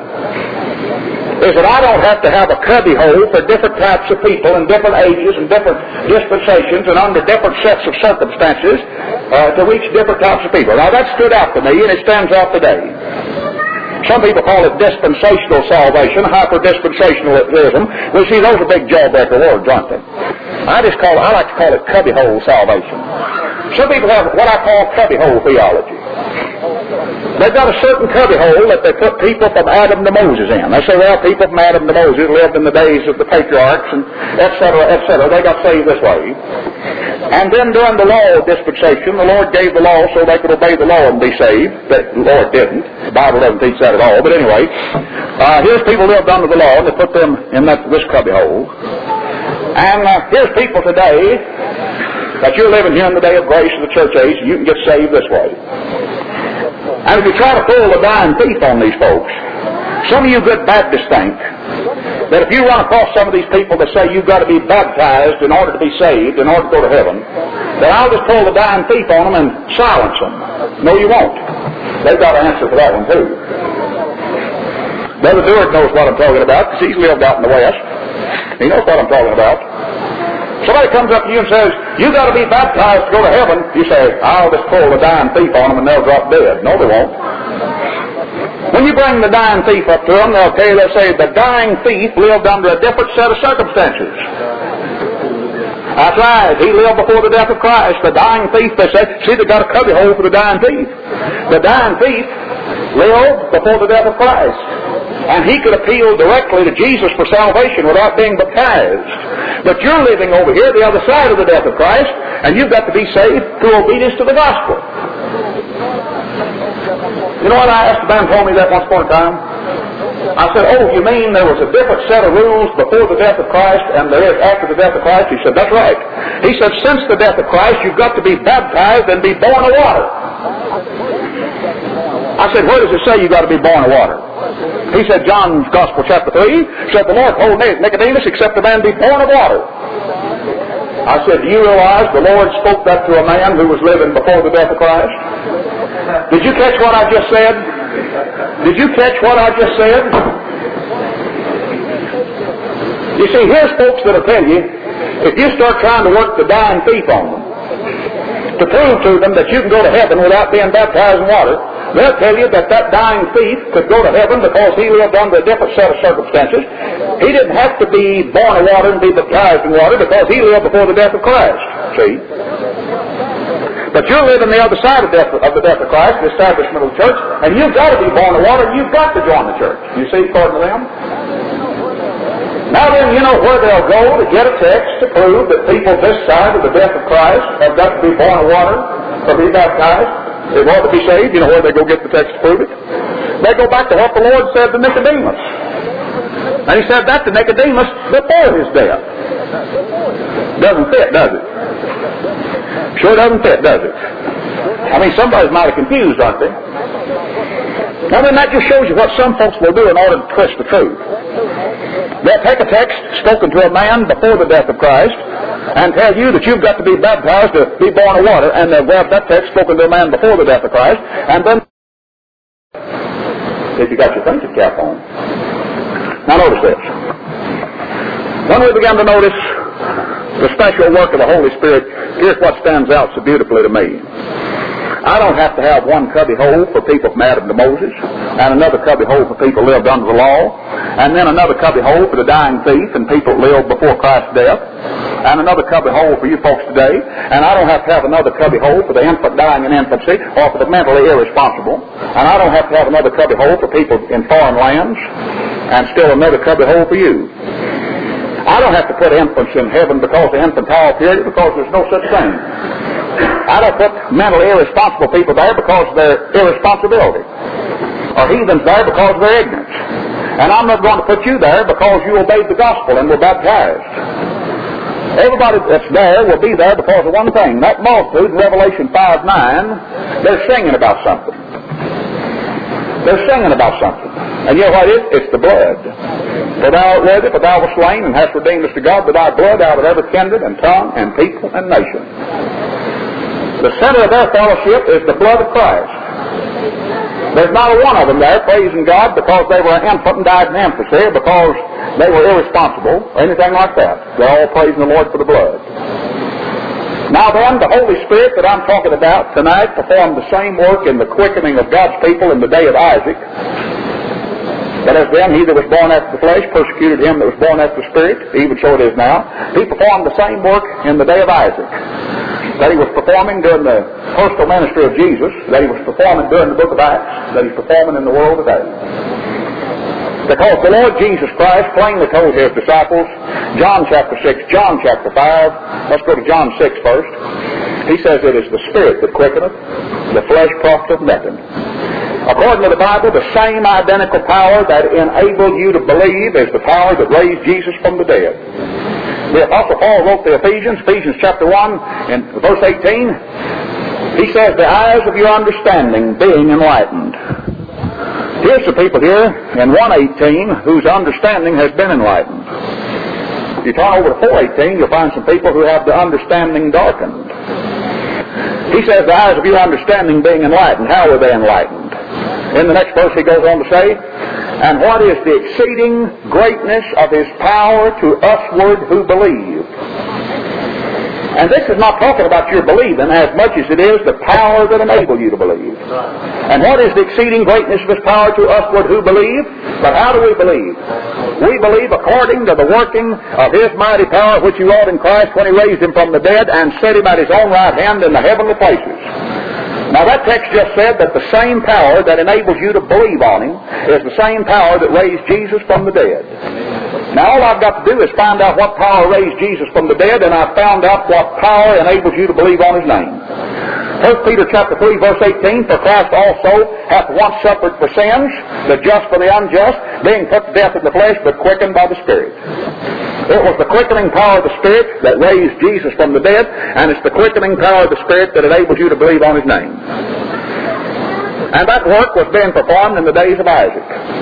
is that I don't have to have a cubby hole for different types of people in different ages and different dispensations and under different sets of circumstances uh, to reach different types of people. Now, that stood out to me, and it stands out today. Some people call it dispensational salvation, hyper-dispensationalism. Well, see, those are big jawbreaker words, aren't they? I just call it, I like to call it cubby hole salvation. Some people have what I call cubby hole theology. They've got a certain cubbyhole that they put people from Adam to Moses in. They say, well, people from Adam to Moses lived in the days of the patriarchs, and et cetera, et cetera. They got saved this way. And then during the law dispensation, the Lord gave the law so they could obey the law and be saved. But the Lord didn't. The Bible doesn't teach that at all. But anyway, uh, here's people lived under the law, and they put them in that, this cubbyhole. And uh, here's people today that you're living here in the day of grace of the church age, and you can get saved this way. And if you try to pull the dying thief on these folks, some of you good Baptists think that if you run across some of these people that say you've got to be baptized in order to be saved, in order to go to heaven, that I'll just pull the dying thief on them and silence them. No, you won't. They've got an answer for that one, too. Brother Deward knows what I'm talking about, because he's lived out in the West. He knows what I'm talking about. Somebody comes up to you and says, you got to be baptized to go to heaven. You say, I'll just pull the dying thief on them and they'll drop dead. No, they won't. When you bring the dying thief up to them, they'll tell you, they'll say, the dying thief lived under a different set of circumstances. That's right. He lived before the death of Christ. The dying thief, they say, see, they got a cubbyhole for the dying thief. The dying thief lived before the death of Christ. And he could appeal directly to Jesus for salvation without being baptized. But you're living over here, the other side of the death of Christ, and you've got to be saved through obedience to the gospel. You know what I asked? The man told me that once upon a time. I said, oh, you mean there was a different set of rules before the death of Christ and there is after the death of Christ? He said, that's right. He said, since the death of Christ, you've got to be baptized and be born of water. I said, where does it say you've got to be born of water? He said, John's Gospel, chapter three, said the Lord told Nicodemus, except a man be born of water. I said, do you realize the Lord spoke that to a man who was living before the death of Christ? Did you catch what I just said? Did you catch what I just said? You see, here's folks that'll tell you, if you start trying to work the dying thief on them, to prove to them that you can go to heaven without being baptized in water, they'll tell you that that dying thief could go to heaven because he lived under a different set of circumstances. He didn't have to be born of water and be baptized in water because he lived before the death of Christ. See? But you're living the other side of, death, of the death of Christ, the establishment of the church, and you've got to be born of water, and you've got to join the church. You see, according to them? Now then, you know where they'll go to get a text to prove that people this side of the death of Christ have got to be born of water or be baptized. They want to be saved. You know where they go get the text to prove it? They go back to what the Lord said to Nicodemus. And he said that to Nicodemus before his death. Doesn't fit, does it? Sure doesn't fit, does it? I mean, somebody's mighty confused, aren't they? Now then, that just shows you what some folks will do in order to twist the truth. They'll take a text spoken to a man before the death of Christ and tell you that you've got to be baptized to be born of water, and they'll grab that text spoken to a man before the death of Christ, and then if you got your thinking cap on. Now notice this. When we begin to notice the special work of the Holy Spirit, here's what stands out so beautifully to me. I don't have to have one cubby hole for people from Adam to Moses, and another cubby hole for people who lived under the law, and then another cubby hole for the dying thief and people who lived before Christ's death, and another cubby hole for you folks today, and I don't have to have another cubby hole for the infant dying in infancy or for the mentally irresponsible, and I don't have to have another cubby hole for people in foreign lands, and still another cubby hole for you. I don't have to put infants in heaven because of infantile period, because there's no such thing. I don't put mentally irresponsible people there because of their irresponsibility, or heathens there because of their ignorance. And I'm not going to put you there because you obeyed the gospel and were baptized. Everybody that's there will be there because of one thing. That multitude in Revelation five nine, they're singing about something. They're singing about something. And you know what it is? It's the blood. For thou art worthy, for thou wast slain, and hast redeemed us to God with thy blood out of every kindred and tongue and people and nation. The center of their fellowship is the blood of Christ. There's not a one of them there praising God because they were an infant and died in infancy, or because they were irresponsible, or anything like that. They're all praising the Lord for the blood. Now then, the Holy Spirit that I'm talking about tonight performed the same work in the quickening of God's people in the day of Isaac. But as then he that was born after the flesh persecuted him that was born after the Spirit, even so it is now. He performed the same work in the day of Isaac. that he was performing during the personal ministry of Jesus, that he was performing during the book of Acts, that he's performing in the world today. Because the Lord Jesus Christ plainly told his disciples, John chapter six, John chapter five, let's go to John six first. He says, it is the Spirit that quickeneth, the flesh profiteth nothing. According to the Bible, the same identical power that enabled you to believe is the power that raised Jesus from the dead. The Apostle Paul wrote the Ephesians, Ephesians chapter one, in verse eighteen, he says, the eyes of your understanding being enlightened. Here's some people here in one eighteen whose understanding has been enlightened. If you turn over to four eighteen, you'll find some people who have the understanding darkened. He says, the eyes of your understanding being enlightened. How were they enlightened? In the next verse he goes on to say, and what is the exceeding greatness of his power to usward who believe? And this is not talking about your believing as much as it is the power that enables you to believe. And what is the exceeding greatness of his power to usward who believe? But how do we believe? We believe according to the working of his mighty power which he wrought in Christ when he raised him from the dead and set him at his own right hand in the heavenly places. Now that text just said that the same power that enables you to believe on him is the same power that raised Jesus from the dead. Now all I've got to do is find out what power raised Jesus from the dead, and I've found out what power enables you to believe on his name. First Peter chapter three, verse eighteen, for Christ also hath once suffered for sins, the just for the unjust, being put to death in the flesh, but quickened by the Spirit. It was the quickening power of the Spirit that raised Jesus from the dead, and it's the quickening power of the Spirit that enables you to believe on his name. And that work was being performed in the days of Isaac.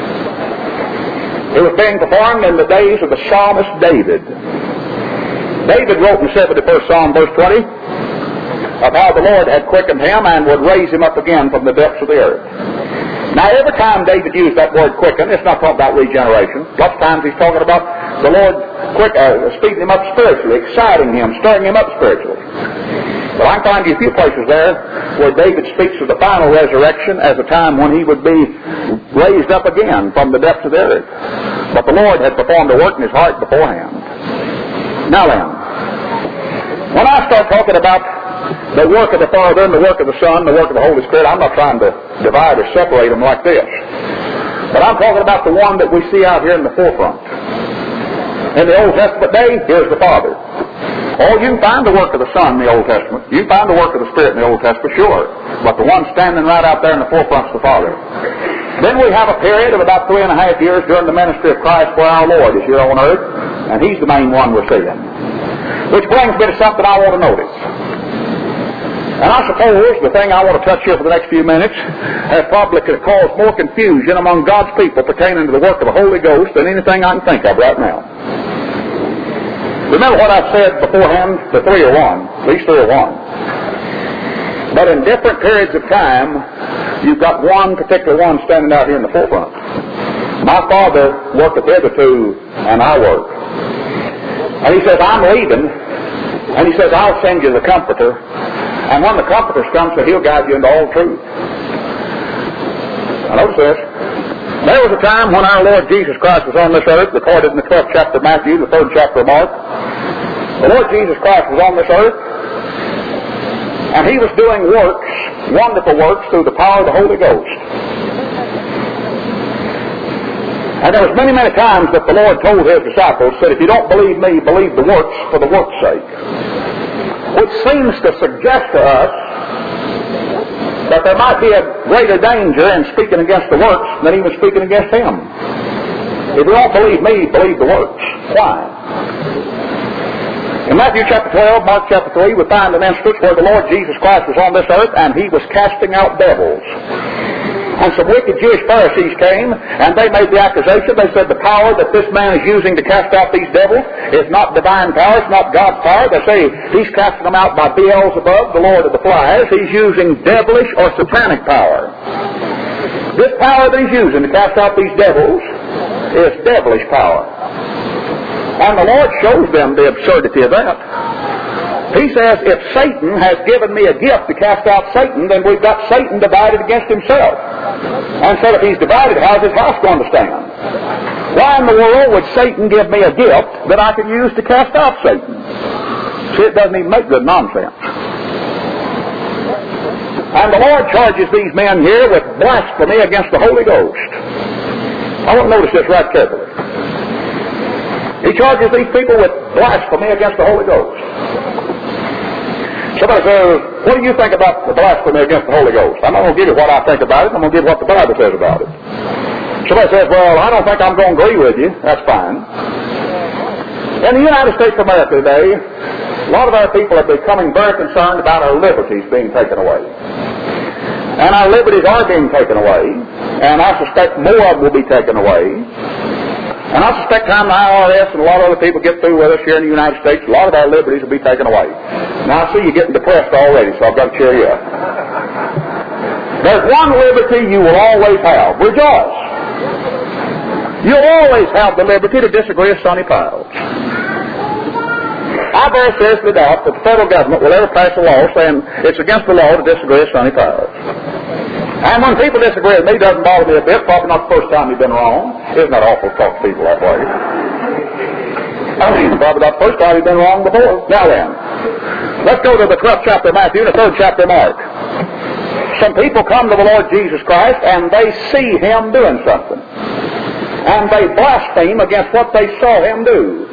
It was being performed in the days of the psalmist David. David wrote in the seventy-first Psalm, verse twenty, of how the Lord had quickened him and would raise him up again from the depths of the earth. Now, every time David used that word quicken, it's not talking about regeneration. Lots of times he's talking about the Lord quick, uh, speeding him up spiritually, exciting him, stirring him up spiritually. But I can find you a few places there where David speaks of the final resurrection as a time when he would be raised up again from the depths of the earth. But the Lord had performed a work in his heart beforehand. Now then, when I start talking about the work of the Father and the work of the Son, the work of the Holy Spirit, I'm not trying to divide or separate them like this. But I'm talking about the one that we see out here in the forefront. In the Old Testament day, here's the Father. Oh, you can find the work of the Son in the Old Testament. You can find the work of the Spirit in the Old Testament, sure. But the one standing right out there in the forefront is the Father. Then we have a period of about three and a half years during the ministry of Christ where our Lord is here on earth, and he's the main one we're seeing. Which brings me to something I want to notice. And I suppose the thing I want to touch here for the next few minutes has probably caused more confusion among God's people pertaining to the work of the Holy Ghost than anything I can think of right now. Remember what I've said beforehand? The three are one. These three are one. But in different periods of time, you've got one particular one standing out here in the forefront. My Father worketh hitherto, and I work. And he says, I'm leaving, and he says, I'll send you the Comforter. And when the Comforter comes, so he'll guide you into all truth. Now notice this. There was a time when our Lord Jesus Christ was on this earth, recorded in the twelfth chapter of Matthew, the third chapter of Mark. The Lord Jesus Christ was on this earth, and he was doing works, wonderful works, through the power of the Holy Ghost. And there was many, many times that the Lord told his disciples, said, if you don't believe me, believe the works for the work's sake. Which seems to suggest to us that there might be a greater danger in speaking against the works than even speaking against him. If you don't believe me, believe the works. Why? In Matthew chapter twelve, Mark chapter three, we find an instance where the Lord Jesus Christ was on this earth and he was casting out devils. And some wicked Jewish Pharisees came, and they made the accusation. They said the power that this man is using to cast out these devils is not divine power, it's not God's power. They say he's casting them out by Beelzebub, the Lord of the Flies. He's using devilish or satanic power. This power that he's using to cast out these devils is devilish power. And the Lord shows them the absurdity of that. He says, if Satan has given me a gift to cast out Satan, then we've got Satan divided against himself. And so if he's divided, how's his house going to stand? Why in the world would Satan give me a gift that I can use to cast out Satan? See, it doesn't even make good nonsense. And the Lord charges these men here with blasphemy against the Holy Ghost. I want to notice this right carefully. He charges these people with blasphemy against the Holy Ghost. Somebody says, what do you think about the blasphemy against the Holy Ghost? I'm not going to give you what I think about it. I'm going to give you what the Bible says about it. Somebody says, well, I don't think I'm going to agree with you. That's fine. In the United States of America today, a lot of our people are becoming very concerned about our liberties being taken away. And our liberties are being taken away. And I suspect more of them will be taken away. And I suspect time the I R S and a lot of other people get through with us here in the United States, a lot of our liberties will be taken away. Now I see you getting depressed already, so I've got to cheer you up. There's one liberty you will always have. Rejoice. You'll always have the liberty to disagree with Sonny Piles. I very seriously doubt that the federal government will ever pass a law saying it's against the law to disagree with Sonny Piles. And when people disagree with me, it doesn't bother me a bit. Probably not the first time you've been wrong. Isn't that awful to talk to people that way? I mean, probably not the first time you've been wrong before. Now then, let's go to the twelfth chapter of Matthew and the third chapter of Mark. Some people come to the Lord Jesus Christ and they see Him doing something. And they blaspheme against what they saw Him do.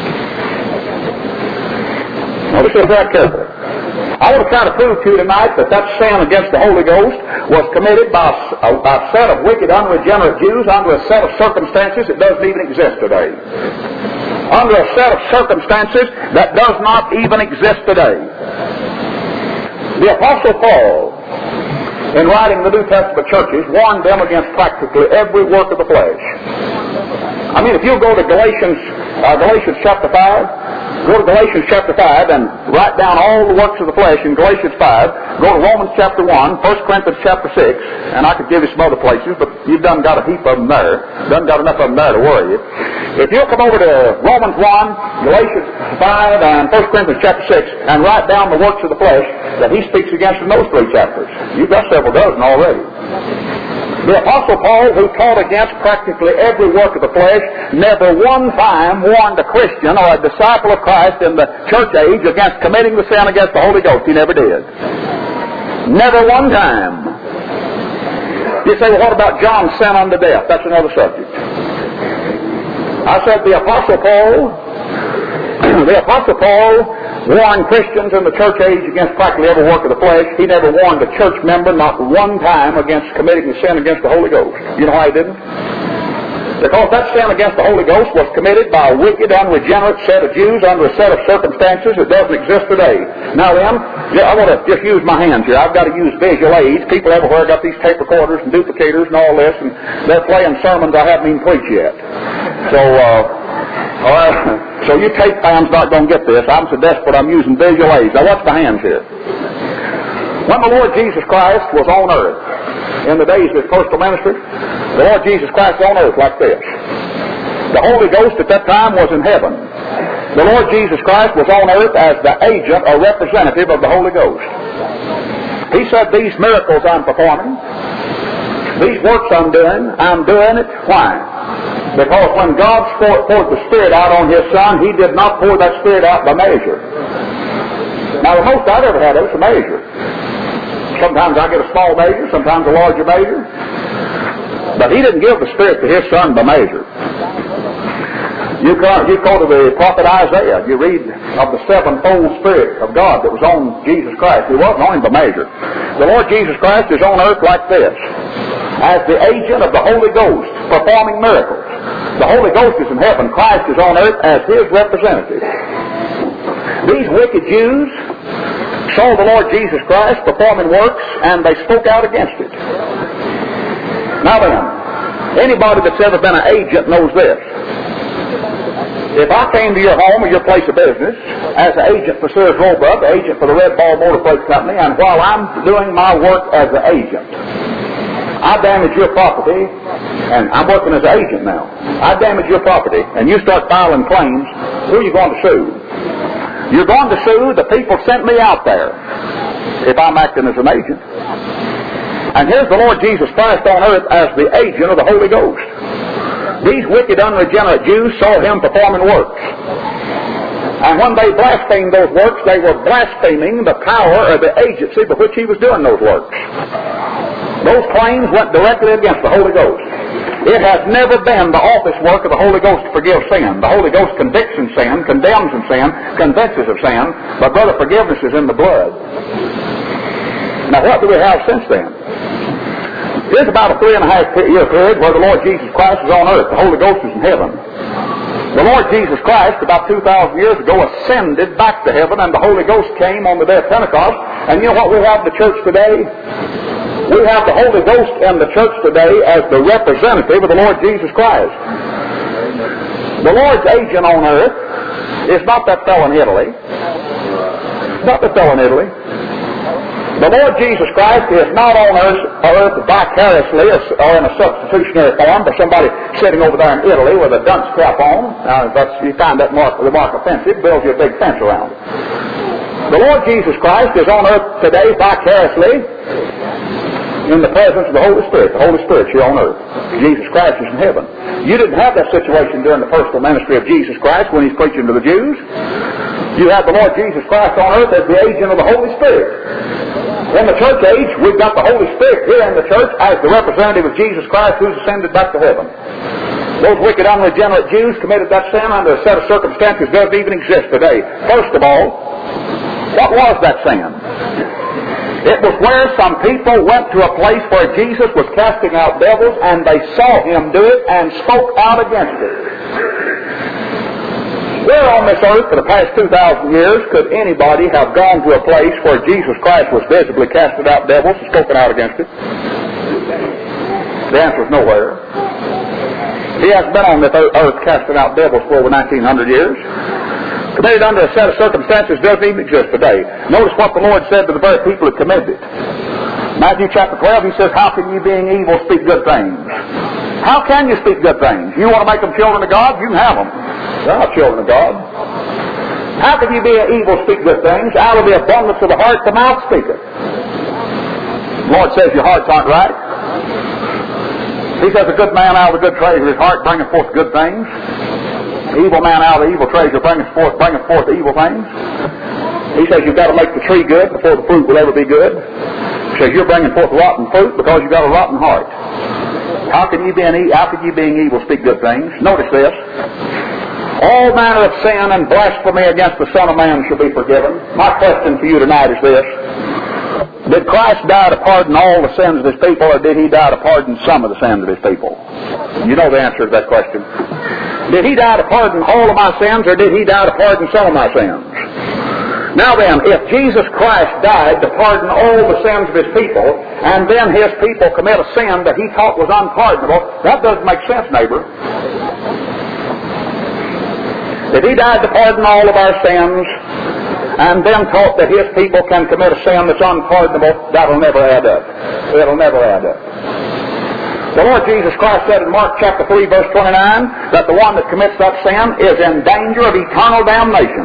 Notice this very carefully. I want to try to prove to you tonight that that sin against the Holy Ghost was committed by a, a set of wicked, unregenerate Jews under a set of circumstances that doesn't even exist today. Under a set of circumstances that does not even exist today. The Apostle Paul, in writing the New Testament churches, warned them against practically every work of the flesh. I mean, if you'll go to Galatians, uh, Galatians chapter five, go to Galatians chapter five and write down all the works of the flesh in Galatians five. Go to Romans chapter one, First Corinthians chapter six, and I could give you some other places, but you've done got a heap of them there. Done got enough of them there to worry you. If you'll come over to Romans one, Galatians five, and First Corinthians chapter six, and write down the works of the flesh that he speaks against in those three chapters, you've got several dozen already. The Apostle Paul, who taught against practically every work of the flesh, never one time warned a Christian or a disciple of Christ in the church age against committing the sin against the Holy Ghost. He never did. Never one time. You say, well, what about John's sin unto death? That's another subject. I said the Apostle Paul, the Apostle Paul warned Christians in the church age against practically every work of the flesh. He never warned a church member not one time against committing sin against the Holy Ghost. You know why he didn't? Because that sin against the Holy Ghost was committed by a wicked, unregenerate set of Jews under a set of circumstances that doesn't exist today. Now then, I want to just use my hands here. I've got to use visual aids. People everywhere got these tape recorders and duplicators and all this, and they're playing sermons I haven't even preached yet. So, uh, all right. So you tape fans not going to get this. I'm so desperate I'm using visual aids. Now watch my hands here. When the Lord Jesus Christ was on earth, in the days of His personal ministry, the Lord Jesus Christ was on earth like this. The Holy Ghost at that time was in heaven. The Lord Jesus Christ was on earth as the agent or representative of the Holy Ghost. He said, these miracles I'm performing, these works I'm doing, I'm doing it. Why? Because when God poured the Spirit out on His Son, He did not pour that Spirit out by measure. Now, the most I've ever had is a measure. Sometimes I get a small measure, sometimes a larger measure. But He didn't give the Spirit to His Son by measure. You go, you go to the prophet Isaiah, you read of the sevenfold Spirit of God that was on Jesus Christ. He wasn't on Him by measure. The Lord Jesus Christ is on earth like this, as the agent of the Holy Ghost, performing miracles. The Holy Ghost is in heaven. Christ is on earth as His representative. These wicked Jews saw the Lord Jesus Christ performing works, and they spoke out against it. Now then, anybody that's ever been an agent knows this. If I came to your home or your place of business as an agent for Sears Roebuck, agent for the Red Ball Motor Plate Company, and while I'm doing my work as an agent, I damage your property, and I'm working as an agent now. I damage your property, and you start filing claims, who are you going to sue? You're going to sue the people sent me out there if I'm acting as an agent. And here's the Lord Jesus Christ on earth as the agent of the Holy Ghost. These wicked, unregenerate Jews saw Him performing works. And when they blasphemed those works, they were blaspheming the power or the agency by which he was doing those works. Those claims went directly against the Holy Ghost. It has never been the office work of the Holy Ghost to forgive sin. The Holy Ghost convicts in sin, condemns in sin, convinces of sin, but brother, forgiveness is in the blood. Now what do we have since then? There's about a three and a half year period where the Lord Jesus Christ is on earth. The Holy Ghost is in heaven. The Lord Jesus Christ, about two thousand years ago, ascended back to heaven, and the Holy Ghost came on the day of Pentecost. And you know what we have in the church today? We have the Holy Ghost in the church today as the representative of the Lord Jesus Christ. The Lord's agent on earth is not that fellow in Italy. Not that fellow in Italy. The Lord Jesus Christ is not on earth, earth vicariously or in a substitutionary form for somebody sitting over there in Italy with a dunce cap on. Now, that's, you find that mark, the mark offensive, builds you a big fence around it. The Lord Jesus Christ is on earth today vicariously in the presence of the Holy Spirit. The Holy Spirit's here on earth. Jesus Christ is in heaven. You didn't have that situation during the personal ministry of Jesus Christ when he's preaching to the Jews. You have the Lord Jesus Christ on earth as the agent of the Holy Spirit. In the church age, we've got the Holy Spirit here in the church as the representative of Jesus Christ who's ascended back to heaven. Those wicked, unregenerate Jews committed that sin under a set of circumstances that doesn't even exist today. First of all, what was that sin? It was where some people went to a place where Jesus was casting out devils, and they saw him do it and spoke out against it. Where on this earth for the past two thousand years could anybody have gone to a place where Jesus Christ was visibly casting out devils and spoken out against it? The answer is nowhere. He hasn't been on this earth casting out devils for over nineteen hundred years. Committed under a set of circumstances doesn't even exist today. Notice what the Lord said to the very people that committed it. Matthew chapter twelve, he says, how can you being evil speak good things? How can you speak good things? You want to make them children of God? You can have them. They're not children of God. How can you be evil speak good things? Out of the abundance of the heart the mouth speaketh. The Lord says your hearts aren't right. He says a good man out of the good treasure of his heart bringeth forth good things. The evil man out of the evil treasure bringeth forth, bringeth forth the evil things. He says you've got to make the tree good before the fruit will ever be good. He says you're bringing forth rotten fruit because you've got a rotten heart. How can you be an, how can you being evil speak good things? Notice this. All manner of sin and blasphemy against the Son of Man shall be forgiven. My question for you tonight is this. Did Christ die to pardon all the sins of his people, or did he die to pardon some of the sins of his people? You know the answer to that question. Did he die to pardon all of my sins, or did he die to pardon some of my sins? Now then, if Jesus Christ died to pardon all the sins of his people, and then his people commit a sin that he thought was unpardonable, that doesn't make sense, neighbor. If he died to pardon all of our sins, and then taught that his people can commit a sin that's unpardonable, that'll never add up. It'll never add up. The Lord Jesus Christ said in Mark chapter three, verse twenty-nine, that the one that commits that sin is in danger of eternal damnation.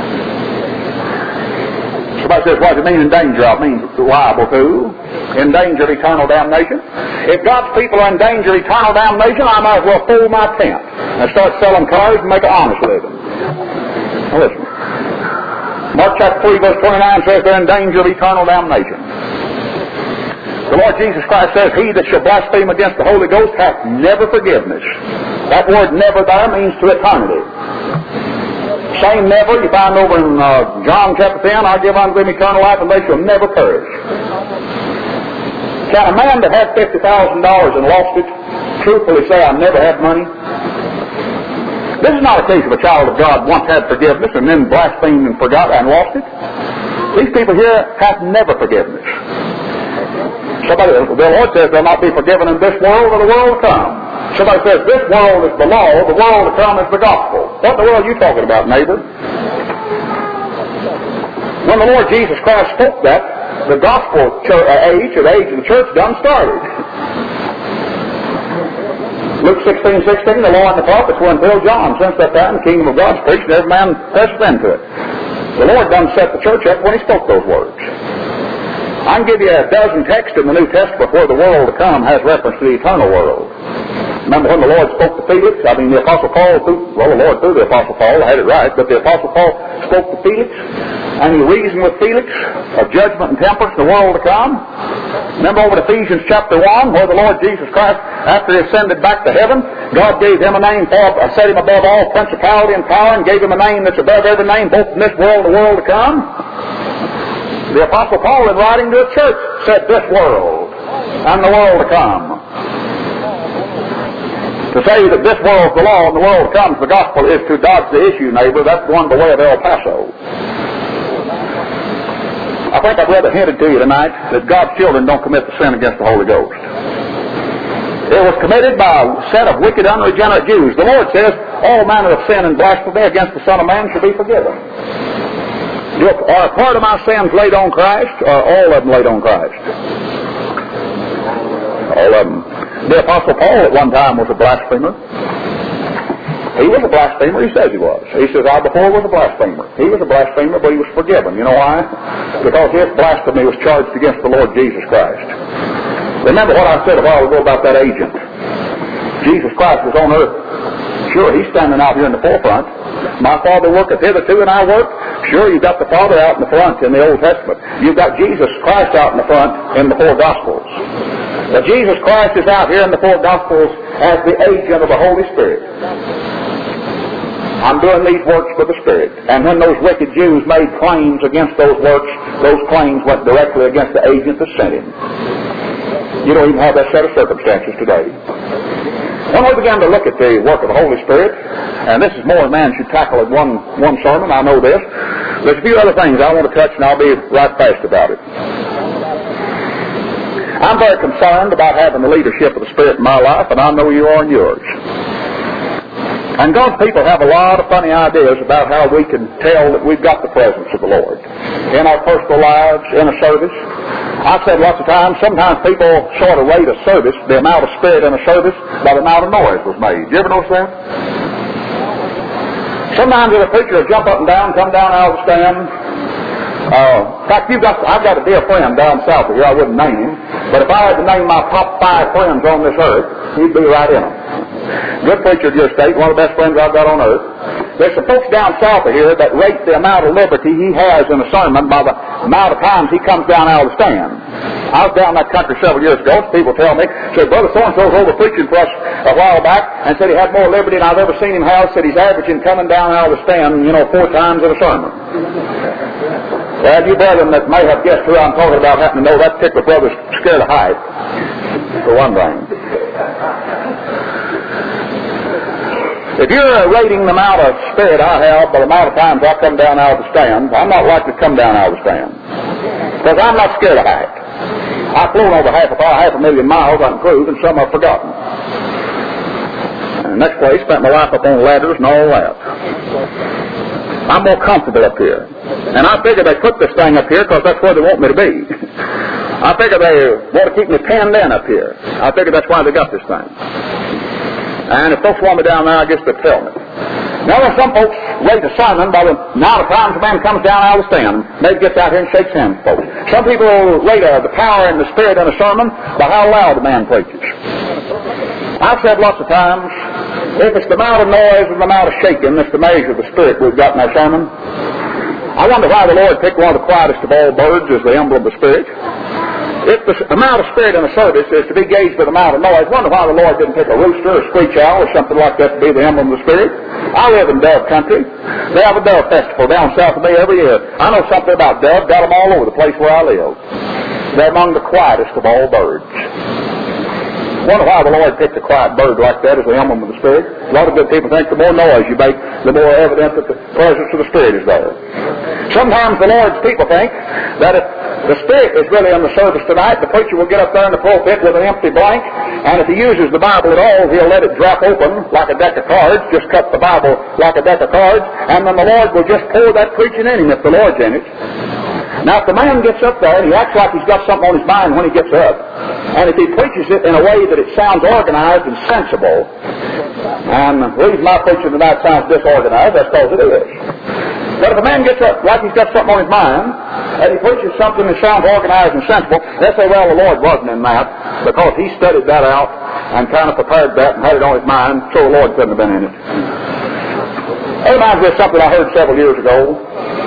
Somebody says, what does it mean in danger of? It means liable to. In danger of eternal damnation. If God's people are in danger of eternal damnation, I might as well fool my tent and start selling cars and make an honest living. Now listen. Mark chapter three, verse twenty-nine says they're in danger of eternal damnation. The Lord Jesus Christ says, he that shall blaspheme against the Holy Ghost hath never forgiveness. That word never there means to eternity. Same never you find over in uh, John chapter ten, I give unto them eternal life and they shall never perish. Can a man that had fifty thousand dollars and lost it truthfully say, I never had money? This is not a case of a child of God once had forgiveness and then blasphemed and forgot and lost it. These people here have never forgiveness. Somebody, the Lord says they'll not be forgiven in this world or the world to come. Somebody says this world is the law, the world to come is the gospel. What in the world are you talking about, neighbor? When the Lord Jesus Christ spoke that, the gospel age, or the age of the church done started. Luke sixteen sixteen, the law and the prophets were until John. Since that time, the kingdom of God's preached, and every man presseth into it. The Lord done set the church up when he spoke those words. I can give you a dozen texts in the New Testament before the world to come has reference to the eternal world. Remember when the Lord spoke to Felix? I mean, the Apostle Paul, through, well, the Lord through the Apostle Paul, I had it right, but the Apostle Paul spoke to Felix, and he reasoned with Felix of judgment and temperance in the world to come. Remember over in Ephesians chapter one, where the Lord Jesus Christ, after he ascended back to heaven, God gave him a name, for, set him above all principality and power, and gave him a name that's above every name, both in this world and the world to come. The Apostle Paul, in writing to a church, said this world and the world to come. To say that this world's the law and the world comes, the gospel is to dodge the issue, neighbor. That's going the way of El Paso. I think I've rather hinted to you tonight that God's children don't commit the sin against the Holy Ghost. It was committed by a set of wicked, unregenerate Jews. The Lord says, all manner of sin and blasphemy against the Son of Man shall be forgiven. Are part of my sins laid on Christ, or all of them laid on Christ? All of them. The Apostle Paul at one time was a blasphemer. He was a blasphemer, he says he was. He says, I before was a blasphemer. He was a blasphemer, but he was forgiven. You know why? Because his blasphemy was charged against the Lord Jesus Christ. Remember what I said a while ago about that agent. Jesus Christ was on earth. Sure, he's standing out here in the forefront. My Father worketh hitherto, and I work. Sure, you've got the Father out in the front in the Old Testament. You've got Jesus Christ out in the front in the four Gospels. But Jesus Christ is out here in the four Gospels as the agent of the Holy Spirit. I'm doing these works for the Spirit. And when those wicked Jews made claims against those works, those claims went directly against the agent that sent him. You don't even have that set of circumstances today. When we began to look at the work of the Holy Spirit, and this is more than man should tackle in one, one sermon, I know this, there's a few other things I want to touch, and I'll be right fast about it. I'm very concerned about having the leadership of the Spirit in my life, and I know you are in yours. And God's people have a lot of funny ideas about how we can tell that we've got the presence of the Lord in our personal lives, in a service. I've said lots of times, sometimes people sort of rate a service, the amount of Spirit in a service, by the amount of noise was made. You ever notice that? Sometimes if a preacher will jump up and down, come down out of the stand. Uh, in fact, you've got, I've got a dear friend down south of here, I wouldn't name him, but if I had to name my top five friends on this earth, he'd be right in them. Good preacher of your state, one of the best friends I've got on earth. There's some folks down south of here that rate the amount of liberty he has in a sermon by the amount of times he comes down out of the stand. I was down in that country several years ago, so people tell me, said, Brother so-and-so's over preaching for us a while back, and said he had more liberty than I've ever seen him have, said he's averaging coming down out of the stand, you know, four times in a sermon. Well, you brethren that may have guessed who I'm talking about happen to know that particular brother's scared of height, for one thing. If you're rating the amount of Spirit I have by the amount of times I come down out of the stand, I'm not likely to come down out of the stand. Because I'm not scared of height. I've flown over half a, half a million miles on cruise, and some I've forgotten. And the next place, spent my life up on ladders and all that. I'm more comfortable up here. And I figure they put this thing up here because that's where they want me to be. I figure they want to keep me penned in up here. I figure that's why they got this thing. And if folks want me down there, I guess they'll tell me. Now, when some folks rate a sermon by the amount of times a man comes down out of the stand, maybe gets out here and shakes hands with folks. Some people rate uh, the power and the Spirit in a sermon by how loud the man preaches. I've said lots of times, if it's the amount of noise and the amount of shaking that's the measure of the Spirit we've got in our sermon, I wonder why the Lord picked one of the quietest of all birds as the emblem of the Spirit. If the amount of Spirit in a service is to be gauged by the amount of noise, I wonder why the Lord didn't pick a rooster or a screech owl or something like that to be the emblem of the Spirit. I live in Dove Country. They have a dove festival down south of me every year. I know something about dove, got them all over the place where I live. They're among the quietest of all birds. I wonder why the Lord picked a quiet bird like that as the emblem of the Spirit. A lot of good people think the more noise you make, the more evident that the presence of the Spirit is there. Sometimes the Lord's people think that if the Spirit is really in the service tonight, the preacher will get up there in the pulpit with an empty blank, and if he uses the Bible at all, he'll let it drop open like a deck of cards, just cut the Bible like a deck of cards, and then the Lord will just pour that preaching in him if the Lord's in it. Now, if the man gets up there and he acts like he's got something on his mind when he gets up, and if he preaches it in a way that it sounds organized and sensible, and the reason my preaching tonight sounds disorganized, that's because it is. But if a man gets up like he's got something on his mind, and he preaches something that sounds organized and sensible, they say, well, the Lord wasn't in that, because he studied that out and kind of prepared that and had it on his mind, so the Lord couldn't have been in it. It reminds me of something I heard several years ago.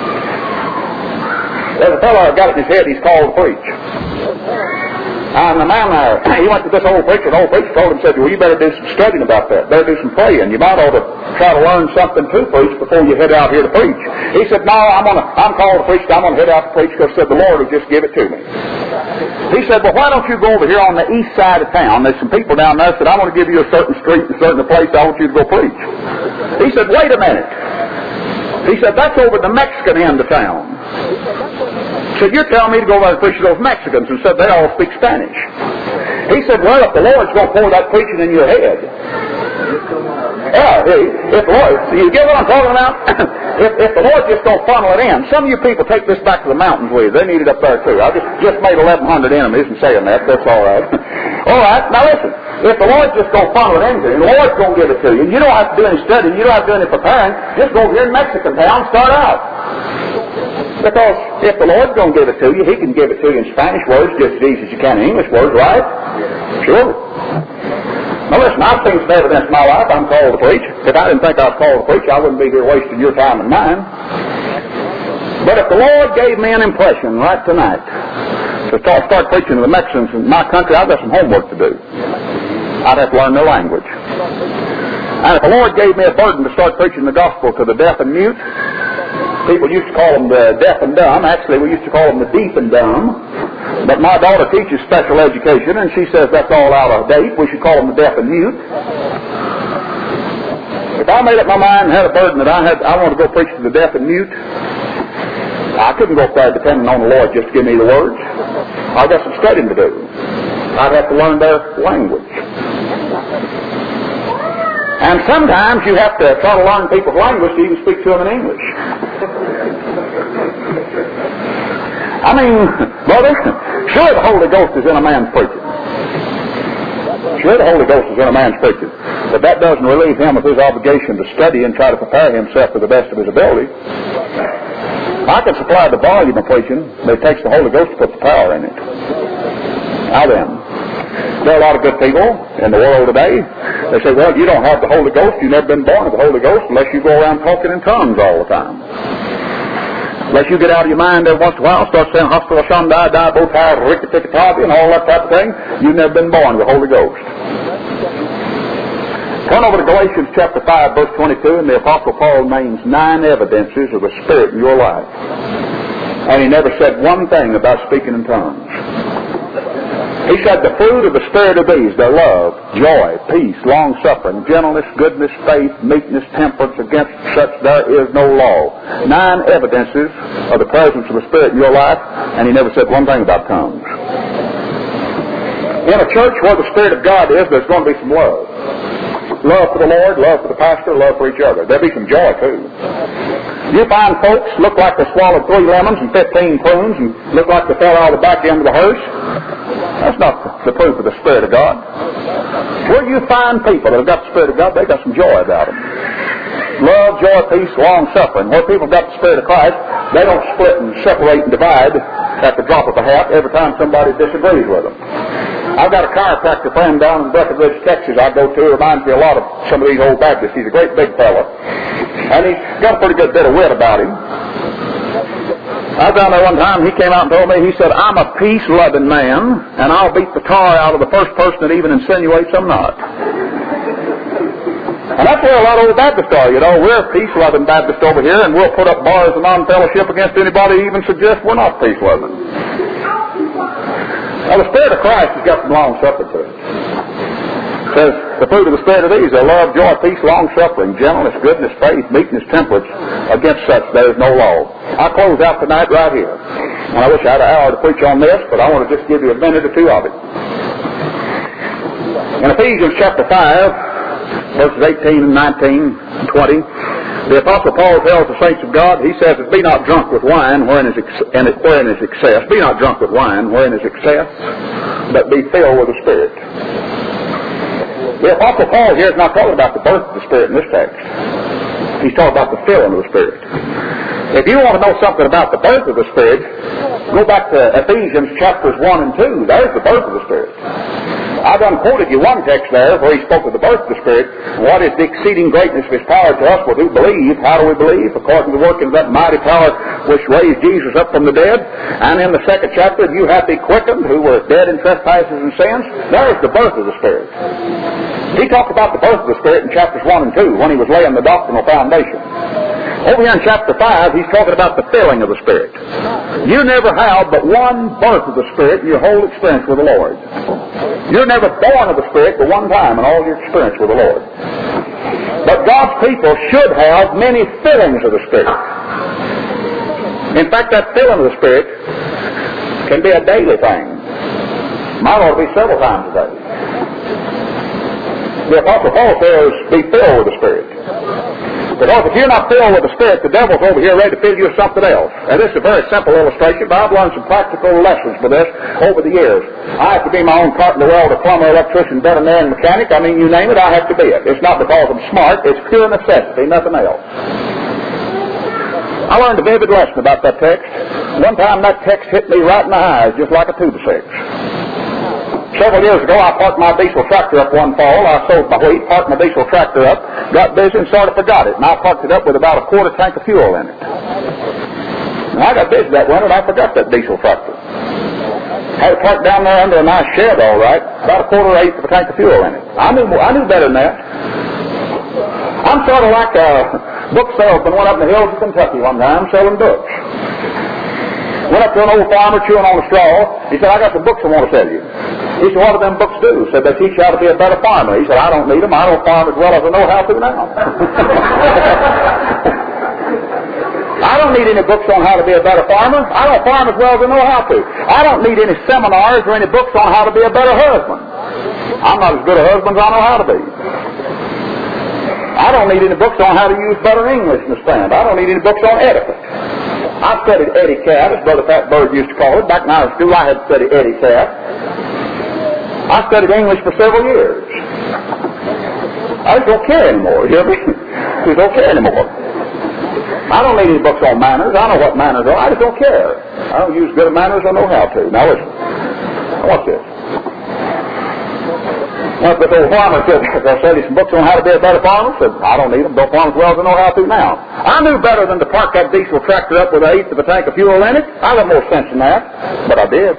There's a fellow that got it in his head he's called to preach. And the man there, he went to this old preacher, and the old preacher told him, said, well, you better do some studying about that. Better do some praying. You might ought to try to learn something to preach before you head out here to preach. He said, no, I'm gonna, I'm called to preach. I'm going to head out to preach because said the Lord will just give it to me. He said, well, why don't you go over here on the east side of town? There's some people down there that said, I want to give you a certain street and a certain place. I want you to go preach. He said, wait a minute. He said, that's over the Mexican end of town. He said, you're telling me to go over and preach to those Mexicans, and said they all speak Spanish. He said, well, if the Lord's going to pour that preaching in your head, yeah, if the Lord, you get what I'm talking about? if, if the Lord just don't funnel it in, some of you people take this back to the mountains with you. They need it up there too. I just, just made eleven hundred enemies in saying that. That's all right. All right, now listen. If the Lord's just going to funnel it into you, the Lord's going to give it to you, and you don't have to do any studying, you don't have to do any preparing, just go over here in Mexican town and start out. Because if the Lord's going to give it to you, He can give it to you in Spanish words just as easy as you can in English words, right? Sure. Now listen, I've seen some evidence in my life I'm called to preach. If I didn't think I was called to preach, I wouldn't be here wasting your time and mine. But if the Lord gave me an impression right tonight to start, start preaching to the Mexicans in my country, I've got some homework to do. I'd have to learn their language. And if the Lord gave me a burden to start preaching the gospel to the deaf and mute, people used to call them the deaf and dumb. Actually, we used to call them the deaf and dumb. But my daughter teaches special education, and she says that's all out of date. We should call them the deaf and mute. If I made up my mind and had a burden that I had, I want to go preach to the deaf and mute, I couldn't go up there depending on the Lord just to give me the words. I've got some studying to do. I'd have to learn their language. And sometimes you have to try to learn people's language so you can speak to them in English. I mean, brother, sure the Holy Ghost is in a man's preaching. Sure the Holy Ghost is in a man's preaching. But that doesn't relieve him of his obligation to study and try to prepare himself to the best of his ability. I can supply the volume of preaching, but it takes the Holy Ghost to put the power in it. Now then, there are a lot of good people in the world today. They say, well, you don't have the Holy Ghost. You've never been born of the Holy Ghost unless you go around talking in tongues all the time. Unless you get out of your mind every once in a while and start saying, hospital, shandai, die, botai, rickety-tickety, and all that type of thing, you've never been born of the Holy Ghost. Turn over to Galatians chapter five, verse twenty-two, and the Apostle Paul names nine evidences of the Spirit in your life. And he never said one thing about speaking in tongues. He said the fruit of the Spirit of these, their love, joy, peace, long-suffering, gentleness, goodness, faith, meekness, temperance, against such there is no law. Nine evidences of the presence of the Spirit in your life, and he never said one thing about tongues. In a church where the Spirit of God is, there's going to be some love. Love for the Lord, love for the pastor, love for each other. There'll be some joy, too. You find folks look like they swallowed three lemons and fifteen prunes and look like they fell out of the back end of the hearse. That's not the proof of the Spirit of God. Where you find people that have got the Spirit of God, they've got some joy about them. Love, joy, peace, long-suffering. Where people have got the Spirit of Christ, they don't split and separate and divide at the drop of a hat every time somebody disagrees with them. I've got a chiropractor friend down in Breckenridge, Texas I go to. He reminds me a lot of some of these old Baptists. He's a great big fella. And he's got a pretty good bit of wit about him. I was down there one time, he came out and told me, he said, I'm a peace-loving man, and I'll beat the tar out of the first person that even insinuates I'm not. And that's where a lot of old Baptists are, you know. We're a peace-loving Baptist over here, and we'll put up bars of non-fellowship against anybody who even suggests we're not peace-loving. Now, the Spirit of Christ has got some long-suffering to it. It says, the fruit of the Spirit of these are love, joy, peace, long-suffering, gentleness, goodness, faith, meekness, temperance. Against such there is no law. I'll close out tonight right here. And I wish I had an hour to preach on this, but I want to just give you a minute or two of it. In Ephesians chapter five, verses eighteen and nineteen and twenty, the Apostle Paul tells the saints of God, he says, be not drunk with wine wherein is, ex- and it, wherein is excess. Be not drunk with wine wherein is excess, but be filled with the Spirit. The Apostle Paul here is not talking about the birth of the Spirit in this text. He's talking about the filling of the Spirit. If you want to know something about the birth of the Spirit, go back to Ephesians chapters one and two. There's the birth of the Spirit. I done quoted you one text there where he spoke of the birth of the Spirit. What is the exceeding greatness of his power to us who believe? How do we believe? According to the working of that mighty power which raised Jesus up from the dead. And in the second chapter, you have been quickened who were dead in trespasses and sins. There's the birth of the Spirit. He talked about the birth of the Spirit in chapters one and two when he was laying the doctrinal foundation. Over here in chapter five, he's talking about the filling of the Spirit. You never have but one birth of the Spirit in your whole experience with the Lord. You're never born of the Spirit but one time in all your experience with the Lord. But God's people should have many fillings of the Spirit. In fact, that filling of the Spirit can be a daily thing. Might ought to be several times a day. The Apostle Paul says, be filled with the Spirit. Because if you're not filled with the Spirit, the devil's over here ready to fill you with something else. And this is a very simple illustration, but I've learned some practical lessons for this over the years. I have to be my own carpenter, welder, plumber, electrician, veterinarian, mechanic. I mean, you name it, I have to be it. It's not because I'm smart. It's pure necessity, nothing else. I learned a vivid lesson about that text. One time that text hit me right in the eyes, just like a two by six. Several years ago, I parked my diesel tractor up one fall. I sold my wheat, parked my diesel tractor up, got busy and sort of forgot it. And I parked it up with about a quarter tank of fuel in it. And I got busy that winter and I forgot that diesel tractor. Had it parked down there under a nice shed, all right, about a quarter eighth of a tank of fuel in it. I knew I knew better than that. I'm sort of like a book salesman went up in the hills of Kentucky one time selling books. Went up to an old farmer chewing on a straw. He said, I got some books I want to sell you. He said, what do them books do? He said, they teach you how to be a better farmer. He said, I don't need them. I don't farm as well as I know how to now. I don't need any books on how to be a better farmer. I don't farm as well as I know how to. I don't need any seminars or any books on how to be a better husband. I'm not as good a husband as I know how to be. I don't need any books on how to use better English in the stand. I don't need any books on etiquette. I studied etiquette, as Brother Fat Bird used to call it. Back in high school, I had to study etiquette. I studied English for several years. I just don't care anymore. You hear me? I just don't care anymore. I don't need any books on manners. I know what manners are. I just don't care. I don't use good manners. I know how to. Now listen. What's this? Well, this old farmer said, I studied some books on how to be a better farmer. I said, I don't need them. Don't farm as well as I know how to now. I knew better than to park that diesel tractor up with an eighth of a tank of fuel in it. I got more sense than that. But I did.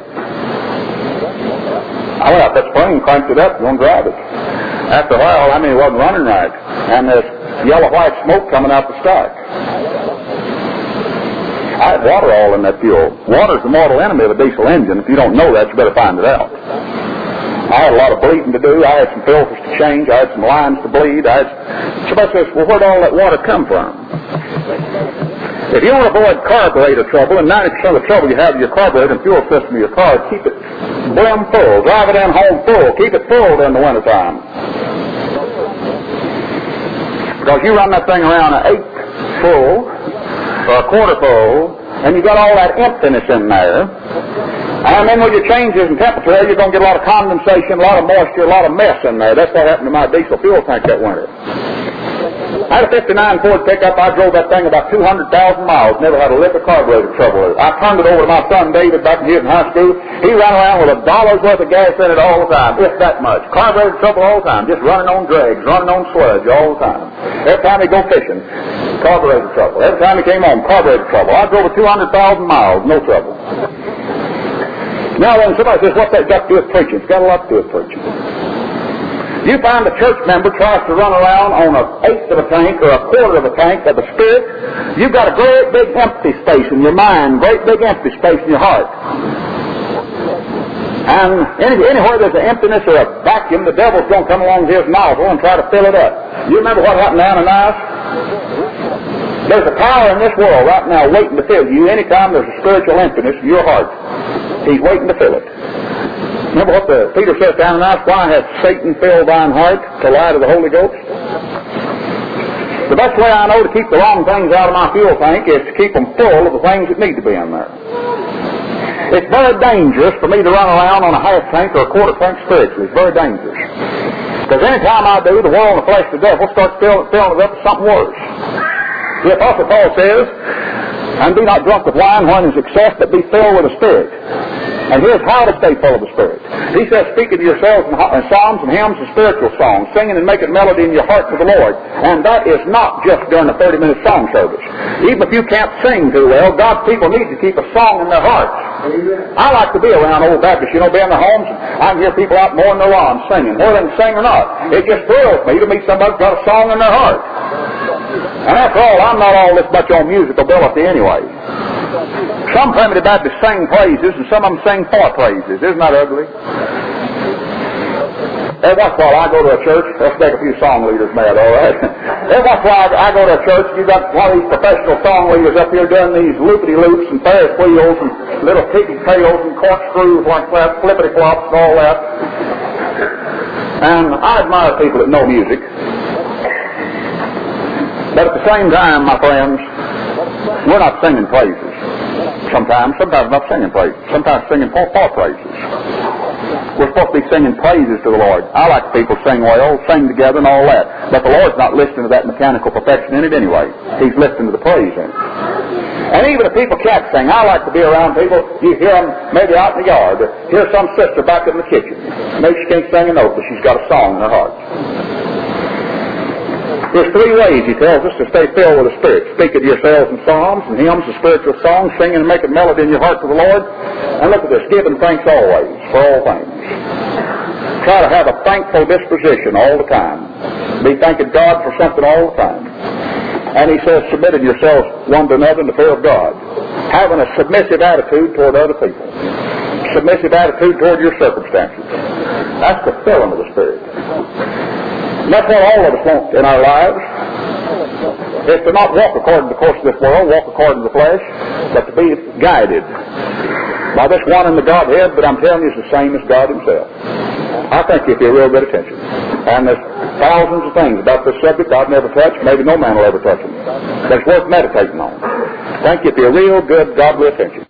I went out that spring and cranked it up and drive it. After a while, I mean, it wasn't running right. And there's yellow-white smoke coming out the stack. I had water all in that fuel. Water's the mortal enemy of a diesel engine. If you don't know that, you better find it out. I had a lot of bleeding to do. I had some filters to change. I had some lines to bleed. I had... Somebody says, well, where'd all that water come from? If you want to avoid carburetor trouble, and ninety percent of the trouble you have with your carburetor and fuel system of your car, keep it brim full. Drive it in home full. Keep it full during the wintertime. Because you run that thing around an eighth full or a quarter full, and you got all that emptiness in there. And then with your changes in temperature, you're going to get a lot of condensation, a lot of moisture, a lot of mess in there. That's what happened to my diesel fuel tank that winter. I had a fifty-nine Ford pickup. I drove that thing about two hundred thousand miles. Never had a lick of carburetor trouble with it. I turned it over to my son David back here in high school. He ran around with a dollar's worth of gas in it all the time, if that much. Carburetor trouble all the time, just running on dregs, running on sludge all the time. Every time he go fishing, carburetor trouble. Every time he came home, carburetor trouble. I drove two hundred thousand miles, no trouble. Now then, somebody says, what's that got to do with preaching? It's got a lot to do with preaching. You find a church member tries to run around on an eighth of a tank or a quarter of a tank of the Spirit. You've got a great big empty space in your mind, great big empty space in your heart. And any, anywhere there's an emptiness or a vacuum, the devil's going to come along with his nozzle and try to fill it up. You remember what happened to Ananias? There's a power in this world right now waiting to fill you anytime there's a spiritual emptiness in your heart. He's waiting to fill it. Remember what the Peter says to Ananias, why hath Satan filled thine heart to lie to the Holy Ghost? The best way I know to keep the wrong things out of my fuel tank is to keep them full of the things that need to be in there. It's very dangerous for me to run around on a half tank or a quarter tank spiritually. It's very dangerous. Because any time I do, the world and the flesh of the devil starts filling, filling it up with something worse. The Apostle Paul says, And be not drunk with wine wherein is excess, but be filled with the Spirit. And here's how to stay full of the Spirit. He says, speaking to yourselves in psalms and hymns and spiritual songs, singing and making melody in your heart to the Lord. And that is not just during a thirty-minute song service. Even if you can't sing too well, God's people need to keep a song in their hearts. I like to be around old Baptists, you know, be in their homes, and I can hear people out mowing their lawns singing, whether they sing or not. It just thrills me to meet somebody who's got a song in their heart. And after all, I'm not all this much on musical ability anyway. Some primitive Baptists sing praises, and some of them sing for praises. Isn't that ugly? Every once in a while I go to a church, let's make a few song leaders mad, all right? Every once in a while I go to a church, you've got one of these professional song leaders up here doing these loopity-loops and Ferris wheels and little piggy tails and corkscrews like that, flippity-flops and all that. And I admire people that know music. But at the same time, my friends, we're not singing praises. Sometimes, sometimes not singing praises. Sometimes singing for, for praises. We're supposed to be singing praises to the Lord. I like people sing well, sing together and all that. But the Lord's not listening to that mechanical perfection in it anyway. He's listening to the praise in it. And even if people can't sing, I like to be around people. You hear them maybe out in the yard. Or hear some sister back in the kitchen. Maybe she can't sing a note, but she's got a song in her heart. There's three ways, he tells us, to stay filled with the Spirit. Speak to yourselves in psalms and hymns and spiritual songs, singing and making melody in your heart to the Lord. And look at this, giving thanks always for all things. Try to have a thankful disposition all the time. Be thanking God for something all the time. And he says, submitting yourselves one to another in the fear of God. Having a submissive attitude toward other people. Submissive attitude toward your circumstances. That's the filling of the Spirit. And that's what all of us want in our lives, is to not walk according to the course of this world, walk according to the flesh, but to be guided by this one in the Godhead, but I'm telling you it's the same as God himself. I think if you pay real good attention. And there's thousands of things about this subject God never touched, maybe no man will ever touch them. But it's worth meditating on. Thank you for your real good godly attention.